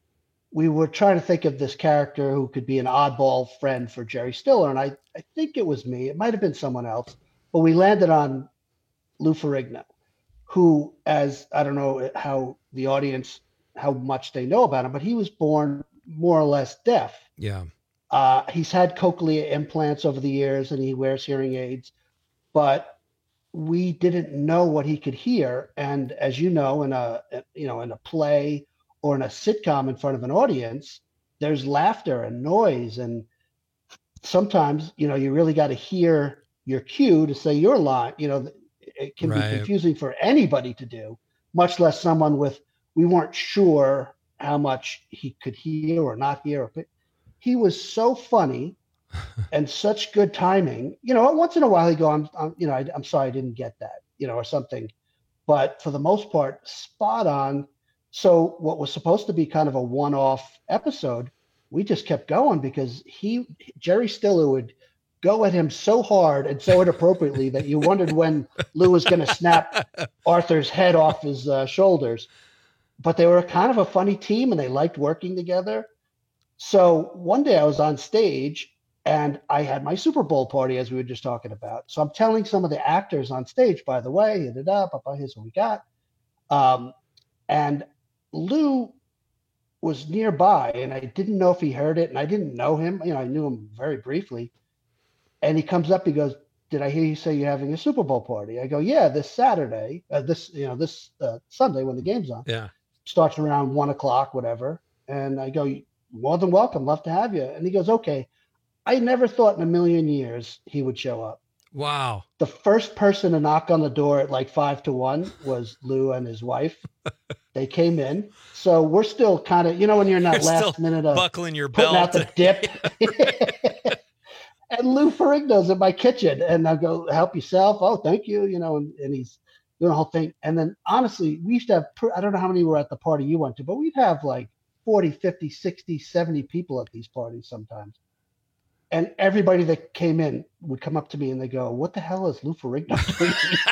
We were trying to think of this character who could be an oddball friend for Jerry Stiller. And I, I think it was me. It might have been someone else. But we landed on Lou Ferrigno, who, as I don't know how the audience, how much they know about him, but he was born more or less deaf. Yeah. Uh, he's had cochlea implants over the years and he wears hearing aids, but we didn't know what he could hear. And as you know, in a, you know, in a play or in a sitcom in front of an audience, there's laughter and noise. And sometimes, you know, you really got to hear your cue to say your line. You know, it can Right. be confusing for anybody to do, much less someone with, we weren't sure how much he could hear or not hear. But he was so funny and such good timing. You know, once in a while he'd go, I'm, I'm you know, I, I'm sorry I didn't get that, you know, or something. But for the most part, spot on. So what was supposed to be kind of a one-off episode, we just kept going because he, Jerry Stiller would go at him so hard and so inappropriately that you wondered when Lou was going to snap Arthur's head off his uh, shoulders. But they were kind of a funny team and they liked working together. So one day I was on stage and I had my Super Bowl party, as we were just talking about. So I'm telling some of the actors on stage, by the way, hit it up, here's what we got. Um, and Lou was nearby and I didn't know if he heard it and I didn't know him. You know, I knew him very briefly. And he comes up, he goes, did I hear you say you're having a Super Bowl party? I go, yeah, this Saturday, uh, this, you know, this uh, Sunday when the game's on. Yeah. Starts around one o'clock, whatever. And I go, more than welcome, love to have you. And he goes, okay. I never thought in a million years he would show up. Wow. The first person to knock on the door at like five to one was Lou and his wife. They came in. So we're still kind of, you know, when you're in that You're last still minute of buckling your putting belt. out the dip. And Lou Ferrigno's in my kitchen. And I go, help yourself. Oh, thank you. You know, and, and he's doing the whole thing. And then honestly, we used to have, pr- I don't know how many were at the party you went to, but we'd have like forty, fifty, sixty, seventy people at these parties sometimes. And everybody that came in would come up to me and they go, what the hell is Lou Ferrigno doing?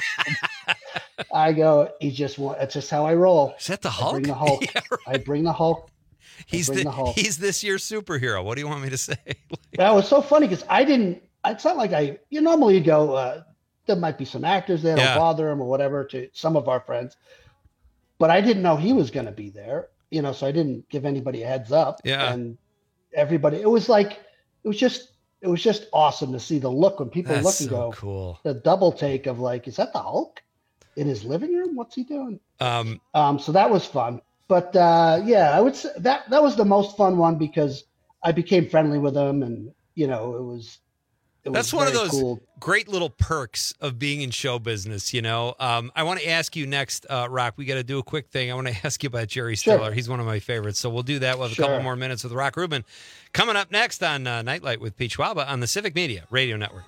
I go, he just want, it's just how I roll. Is that the I Hulk? bring the Hulk. Yeah, right. I bring the Hulk. I He's bring the, the Hulk. he's this year's superhero. What do you want me to say? That was so funny because I didn't, it's not like I, you normally you go, uh, there might be some actors there, Yeah. don't bother him or whatever to some of our friends. But I didn't know he was going to be there, you know, so I didn't give anybody a heads up. Yeah. And everybody, it was like, it was just, it was just awesome to see the look when people That's look and so go, cool. the double take of like, is that the Hulk in his living room? What's he doing? Um, Um, so that was fun. But uh, yeah, I would say that that was the most fun one because I became friendly with him, and you know, it was. It That's was one of very those cool. great little perks of being in show business, you know. Um, I want to ask you next, uh, Rock. We got to do a quick thing. I want to ask you about Jerry Sure. Stiller. He's one of my favorites, so we'll do that. We'll have a Sure. couple more minutes with Rock Rubin. Coming up next on uh, Nightlight with Pete Schwaba on the Civic Media Radio Network.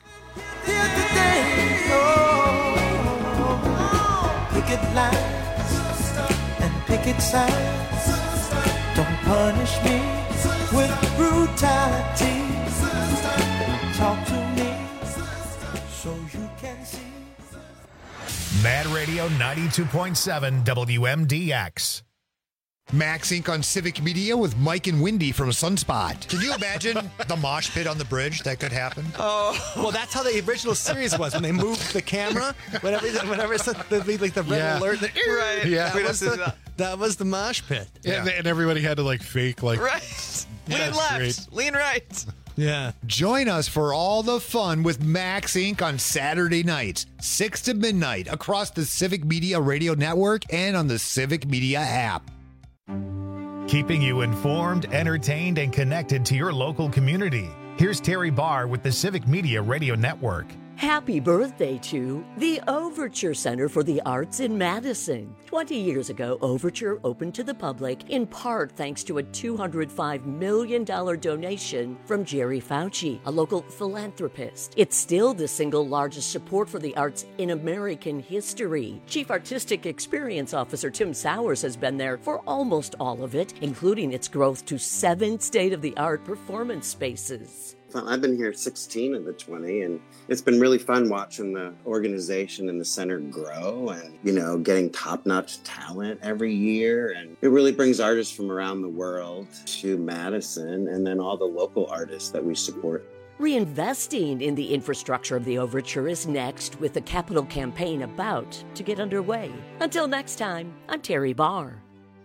Picket lines and picket signs. Don't punish me with brutality. Talk to me so you can see. Mad Radio ninety-two point seven W M D X. Max Incorporated on Civic Media with Mike and Wendy from Sunspot. Can you imagine the mosh pit on the bridge? That could happen. Oh, well, that's how the original series was when they moved the camera. Whenever, whenever it's the, the, like the red Yeah. alert, the, Right. Yeah, We that was, just- the, that was the mosh pit. Yeah. And, and everybody had to like fake like Right. Lean Yeah, left, straight. lean right. Yeah. Join us for all the fun with Max Incorporated on Saturday nights, six to midnight, across the Civic Media Radio Network and on the Civic Media app. Keeping you informed, entertained, and connected to your local community. Here's Terry Barr with the Civic Media Radio Network. Happy birthday to the Overture Center for the Arts in Madison. twenty years ago, Overture opened to the public, in part thanks to a two hundred five million dollars donation from Jerry Fauci, a local philanthropist. It's still the single largest support for the arts in American history. Chief Artistic Experience Officer Tim Sowers has been there for almost all of it, including its growth to seven state-of-the-art performance spaces. I've been here sixteen of the twenty, and it's been really fun watching the organization and the center grow and, you know, getting top-notch talent every year. And it really brings artists from around the world to Madison, and then all the local artists that we support. Reinvesting in the infrastructure of the Overture is next, with the capital campaign about to get underway. Until next time, I'm Terry Barr.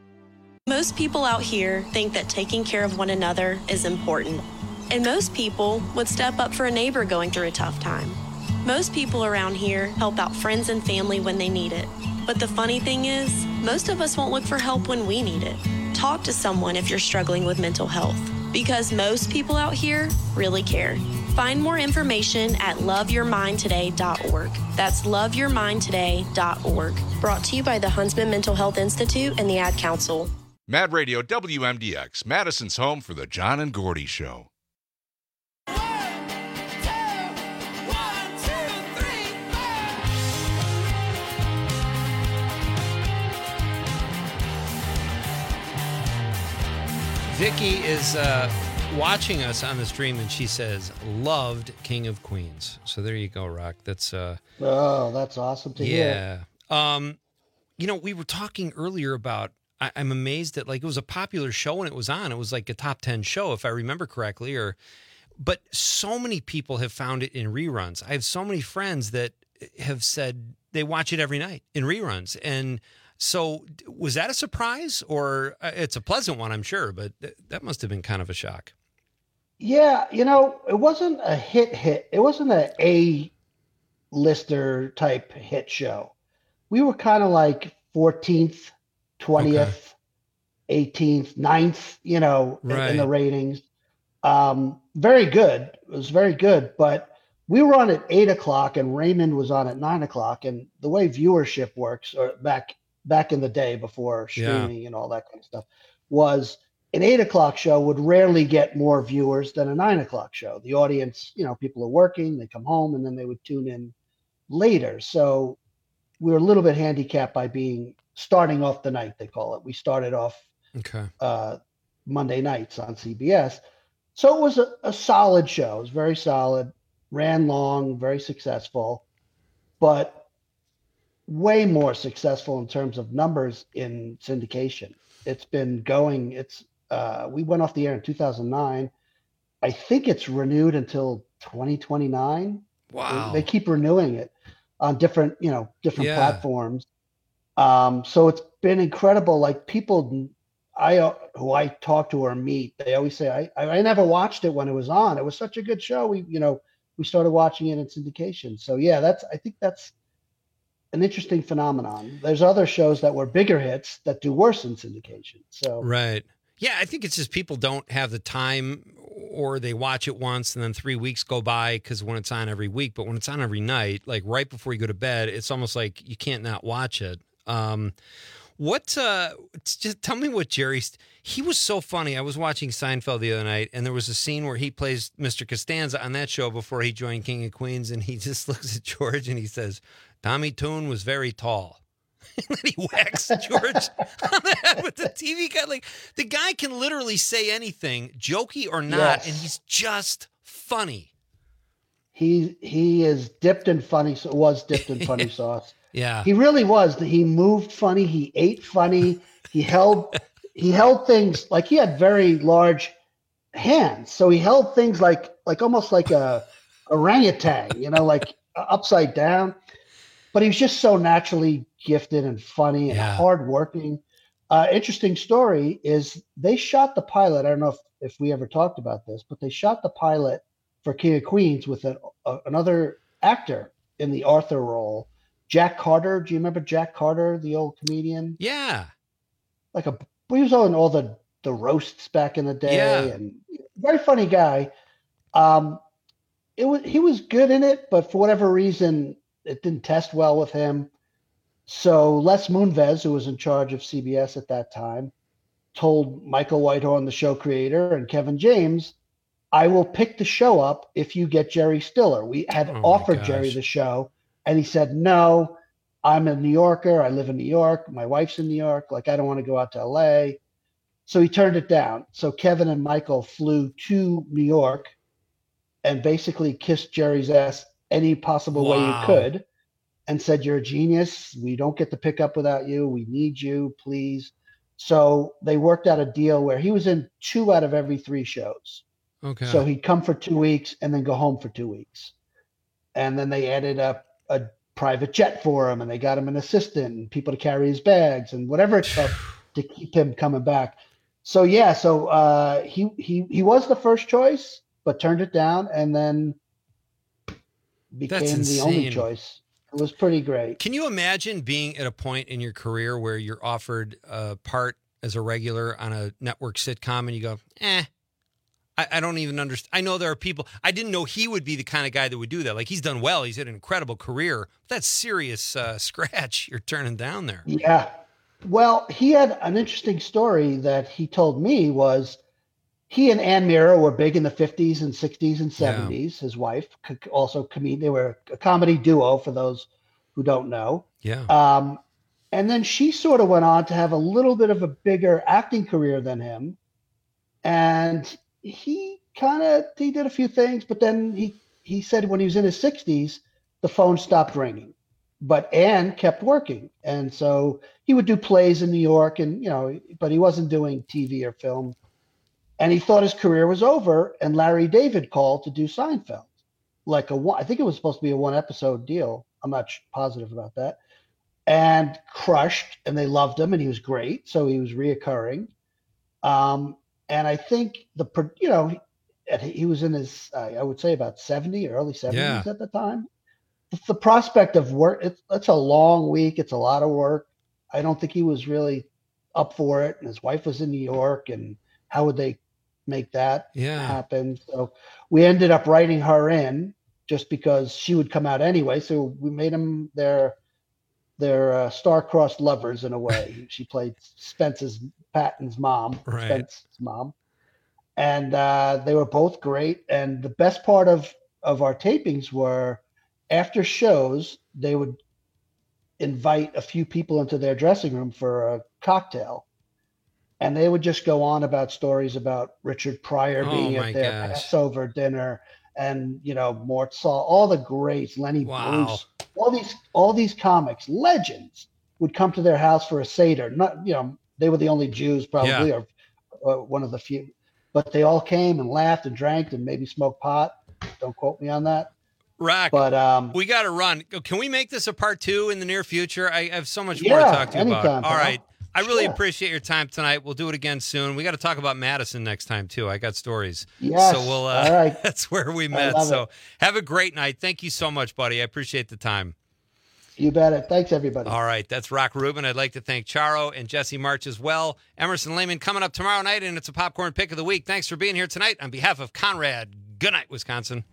Most people out here think that taking care of one another is important. And most people would step up for a neighbor going through a tough time. Most people around here help out friends and family when they need it. But the funny thing is, most of us won't look for help when we need it. Talk to someone if you're struggling with mental health, because most people out here really care. Find more information at love your mind today dot org. That's love your mind today dot org. Brought to you by the Huntsman Mental Health Institute and the Ad Council. Mad Radio W M D X, Madison's home for the John and Gordy Show. Vicky is uh, watching us on the stream, and she says, loved King of Queens. So there you go, Rock. That's uh, Oh, that's awesome to hear. yeah. Um, you know, we were talking earlier about. I, I'm amazed that like it was a popular show when it was on. It was like a top ten show, if I remember correctly. Or, but so many people have found it in reruns. I have so many friends that have said they watch it every night in reruns, and. So was that a surprise, or uh, it's a pleasant one, I'm sure, but th- that must have been kind of a shock. Yeah, you know, it wasn't a hit hit. It wasn't a A-lister type hit show. We were kind of like fourteenth, twentieth, eighteenth, ninth, you know, in- in the Right. ratings. Um, very good. It was very good, but we were on at eight o'clock and Raymond was on at nine o'clock. And the way viewership works, or back back in the day before Yeah. streaming and all that kind of stuff, was an eight o'clock show would rarely get more viewers than a nine o'clock show. The audience, you know, people are working, they come home, and then they would tune in later. So we were a little bit handicapped by being starting off the night, they call it. We started off Okay. uh, Monday nights on C B S. So it was a, a solid show. It was very solid, ran long, very successful, but way more successful in terms of numbers in syndication. It's been going, it's, uh, we went off the air in two thousand nine. I think it's renewed until twenty twenty-nine. Wow. They, they keep renewing it on different, you know, different Yeah. platforms. Um, so it's been incredible. Like people, I, uh, who I talk to or meet, they always say, I, I I never watched it when it was on. It was such a good show. We, you know, we started watching it in syndication. So yeah, that's, I think that's an interesting phenomenon. There's other shows that were bigger hits that do worse in syndication. So Right. Yeah, I think it's just people don't have the time, or they watch it once and then three weeks go by because when it's on every week, but when it's on every night, like right before you go to bed, it's almost like you can't not watch it. Um, what, uh, it's just tell me what Jerry, he was so funny. I was watching Seinfeld the other night, and there was a scene where he plays Mister Costanza on that show before he joined King of Queens, and he just looks at George and he says, Tommy Toon was very tall. And then he whacks George on the head with the T V guy. Like, the guy can literally say anything, jokey or not, Yes. and he's just funny. he he is dipped in funny, was dipped in funny sauce. Yeah. He really was. He moved funny. He ate funny. He held he held things like he had very large hands. So he held things like like almost like a orangutan, you know, like upside down. But he was just so naturally gifted and funny and Yeah. hardworking. Uh, interesting story is they shot the pilot. I don't know if, if we ever talked about this, but they shot the pilot for King of Queens with a, a, another actor in the Arthur role, Jack Carter. Do you remember Jack Carter, the old comedian? Yeah. Like a he was on all the the roasts back in the day, Yeah. and very funny guy. Um, it was he was good in it, but for whatever reason, it didn't test well with him. So Les Moonves, who was in charge of C B S at that time, told Michael Whitehorn, the show creator, and Kevin James, I will pick the show up if you get Jerry Stiller. We had Oh my offered Jerry gosh. the show, and he said, no, I'm a New Yorker. I live in New York. My wife's in New York. Like, I don't want to go out to L A. So he turned it down. So Kevin and Michael flew to New York and basically kissed Jerry's ass any possible way you Wow. could and said, you're a genius. We don't get to pick up without you. We need you, please. So they worked out a deal where he was in two out of every three shows. Okay. So he'd come for two weeks and then go home for two weeks. And then they added a, a private jet for him, and they got him an assistant and people to carry his bags and whatever it took to keep him coming back. So yeah, so uh, he he he was the first choice, but turned it down, and then That's became the only insane. choice. It was pretty great. Can you imagine being at a point in your career where you're offered a part as a regular on a network sitcom and you go, eh, I, I don't even understand. I know there are people, I didn't know he would be the kind of guy that would do that. Like, he's done well. He's had an incredible career. That's serious uh, scratch you're turning down there. Yeah. Well, he had an interesting story that he told me was he and Ann Mira were big in the fifties and sixties and seventies. His wife, co- also comedian. They were a comedy duo for those who don't know. Yeah. Um, and then she sort of went on to have a little bit of a bigger acting career than him. And he kind of, he did a few things, but then he, he said when he was in his sixties, the phone stopped ringing. But Ann kept working. And so he would do plays in New York and, you know, but he wasn't doing T V or film. And he thought his career was over. And Larry David called to do Seinfeld. Like a one, I think it was supposed to be a one episode deal. I'm not sh- positive about that. And crushed, and they loved him, and he was great. So he was reoccurring. Um, and I think the, pro- you know, he, he was in his, uh, I would say about seventy, early seventies Yeah. at the time. The, the prospect of work, it's, it's a long week. It's a lot of work. I don't think he was really up for it. And his wife was in New York, and how would they make that Yeah. happen? So we ended up writing her in just because she would come out anyway. So we made them their their uh, star-crossed lovers in a way. She played Spence's Patton's mom, Right. Spence's mom, and uh, they were both great. And the best part of of our tapings were after shows, they would invite a few people into their dressing room for a cocktail. And they would just go on about stories about Richard Pryor Oh, being my at their gosh. Passover dinner, and you know Mort Saul, all the greats, Lenny Wow. Bruce, all these all these comics, legends would come to their house for a seder. Not you know they were the only Jews probably, Yeah. or, or one of the few, but they all came and laughed and drank and maybe smoked pot. Don't quote me on that. Rock, But um, we got to run. Can we make this a part two in the near future? I have so much Yeah, more to talk to you anytime, about. All pal. right. I really Sure. appreciate your time tonight. We'll do it again soon. We got to talk about Madison next time, too. I got stories. Yes. So we'll, uh, All right. that's where we I met. love So it. have a great night. Thank you so much, buddy. I appreciate the time. you bet it. Thanks everybody. All right. That's Rock Rubin. I'd like to thank Charo and Jesse March as well. Emerson Lehman coming up tomorrow night, and it's a popcorn pick of the week. Thanks for being here tonight. On behalf of Conrad, good night, Wisconsin.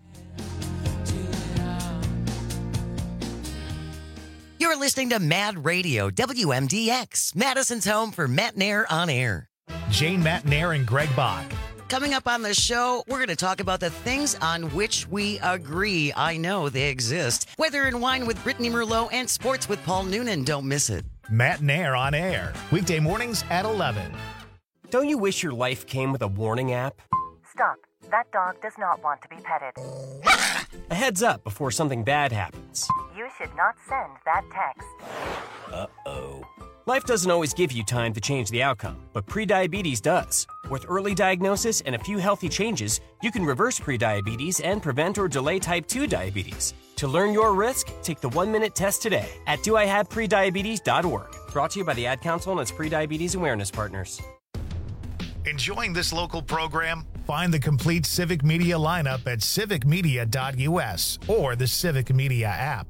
You're listening to Mad Radio, W M D X, Madison's home for Matt Nair on air. Jane Matnair and Greg Bach. Coming up on the show, we're going to talk about the things on which we agree. I know they exist. Weather and Wine with Brittany Merlot and Sports with Paul Noonan. Don't miss it. Matt Nair on air. Weekday mornings at eleven. Don't you wish your life came with a warning app? Stop. That dog does not want to be petted. A heads up before something bad happens. You should not send that text. Uh-oh. Life doesn't always give you time to change the outcome, but prediabetes does. With early diagnosis and a few healthy changes, you can reverse prediabetes and prevent or delay type two diabetes. To learn your risk, take the one-minute test today at do I have prediabetes dot org. Brought to you by the Ad Council and its prediabetes awareness partners. Enjoying this local program? Find the complete Civic Media lineup at civic media dot u s or the Civic Media app.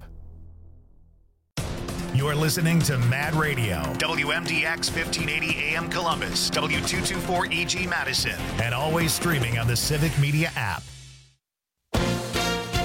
You're listening to Mad Radio, W M D X fifteen eighty A M Columbus, W two twenty-four E G Madison, and always streaming on the Civic Media app.